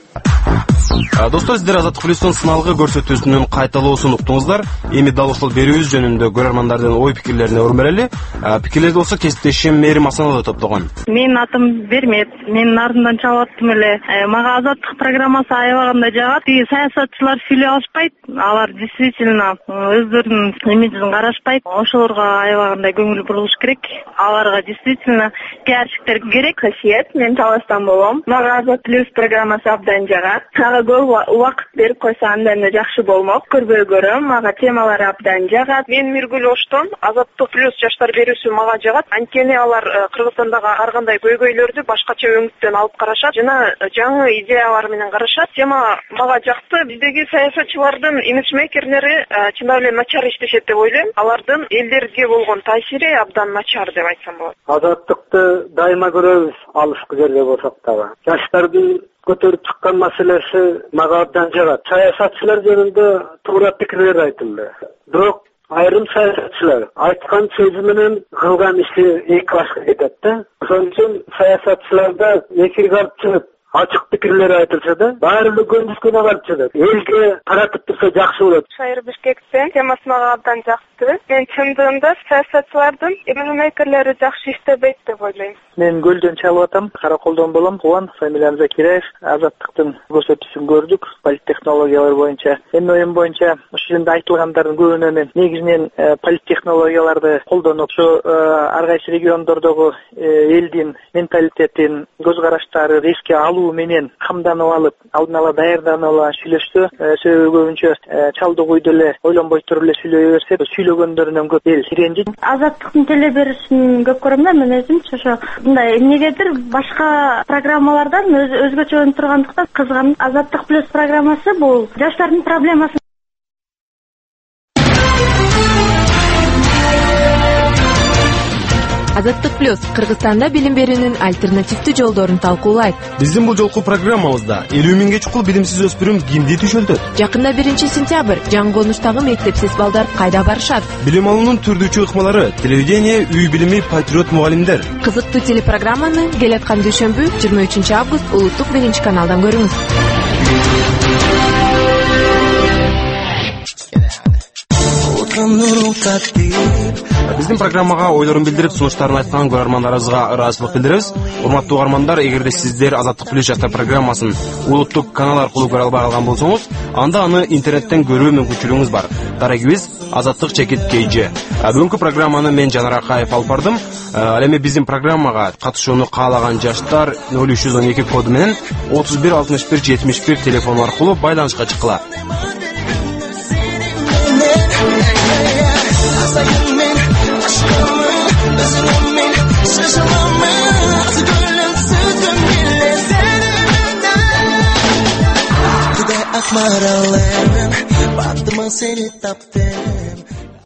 Достор, сиздер Азаттык плюстун сыналгы көрсөтүүсүнүн кайталоосун уктуңуздар. Эми дал ушул берүүбүз жөнүндө көрөрмандардын ой пикирлерине өрмөлөлү. Пикирлерди болсо кесиптешим Мээрим Асанова топтогон. Менин атым Бермет. Мен Нардындан чалып аттым эле. Мага Азаттык программасы аябаганда жагат. Саясатчылар сүйлөй алышпайт. Алар действительно өздөрүнүн имиджин карашпайт. Ошолорго аябагында көңүл бурулуш керек. Аларга действительно пиарщиктер керек. Касиет, мен Таластан болом. Мага Азат плюс программасы абдан жагат. Көп убакыт берип койсо андан да жакшы болмок. Көрбөй көрөм, мага темалары абдан жагат. Мен Миргүл Оштон, Азаттык плюс жаштар берүүсү мага жагат. Анткени алар Кыргызстандагы ар кандай көйгөйлөрдү башкача өңүттөн алып карашат жана жаңы идеялар менен карашат. Тема мага жакты. Биздеги саясатчылардын имиджмейкерлери чындап эле начар иштешет деп ойлойм. Алардын элдерге болгон таасири абдан начар деп айтсам болот. Азаттыкты дайыма көрөбүз, алыскы жерде болсок дагы. Жаштардын көтөрүп чыккан маселеси мага абдан жагат. Саясатчылар жөнүндө туура пикирлер айтылды. Бирок айрым саясатчылар айткан сөзү менен кылган иши эки башка кетет да. Ошон үчүн саясатчыларда эфирге алып чыгып ачык пикирлер айтылса да, баары эле көндүскөн алып чыгат. Элге таратып турса жакшы болот. Шайыр Бишкектен темасы мага абдан жакты. Мен чындыгында саясатчылардын имиджмейкерлери жакшы иштебейт деп ойлойм. Мен Гөлдөн чалып атам, Караколдон болом. Кубан, фамилиям Закираев. Азаттыктын көрсөтүүсүн көрдүк, политтехнологиялар боюнча. Менин оюм боюнча, ушул жерде айтылгандардын көбүнө мен негизинен политтехнологияларды колдонуп, ушу ар кайсы региондордогу элдин менталитетин, көз караштары риске алуу менен камданып алып, алдын ала даярданып алып сүйлөштү. Себеби көбүнчө чалдык үйдө эле ойлонбой туруп эле сүйлөй берсе, сүйлөгөндөрүнөн көп эл иренжит. Азаттыктын теле беришин көп көрөм да, мен өзүм ошо мындай эмнегедир башка программалардан өзгөчө тургандыктан кызганып. Азаттык плюс программасы бул жаштардын проблемасы. Азаттык плюс Кыргызстанда билим берүүнүн альтернативдүү жолдорун талкуулайт. Биздин бул жолку программабызда элүү миңге чукул билимсиз өспүрүм кимди түшөлтөт? Жакында биринчи сентябрь жаңы конуштагы мектепсиз балдар кайда барышат? Билим алуунун түрдүүчү ыкмалары, телевидение, үй билими, патриот мугалимдер. Кызыктуу телепрограмманы келаткан дүйшөмбү жыйырма үчүнчү август улуттук биринчи каналдан көрүңүз. Биздин программага ойлорун билдирип, сунуштарын айткан көрөрмандарыбызга ыраазычылык билдиребиз. Урматтуу угармандар, эгерде сиздер Азаттык плюс жаштар программасын улуттук канал аркылуу көрө албай калган болсоңуз, анда аны интернеттен көрүү мүмкүнчүлүгүңүз бар. Дарегибиз Азаттык чекит kg. Бүгүнкү программаны мен Жанар Акаев алып бардым. Ал эми биздин программага катышууну каалаган жаштар нөл үч жүз он эки коду менен отуз бир алтымыш бир жетимиш бир телефону аркылуу байланышка чыккыла. Akmaralım, baktıma seni taptım.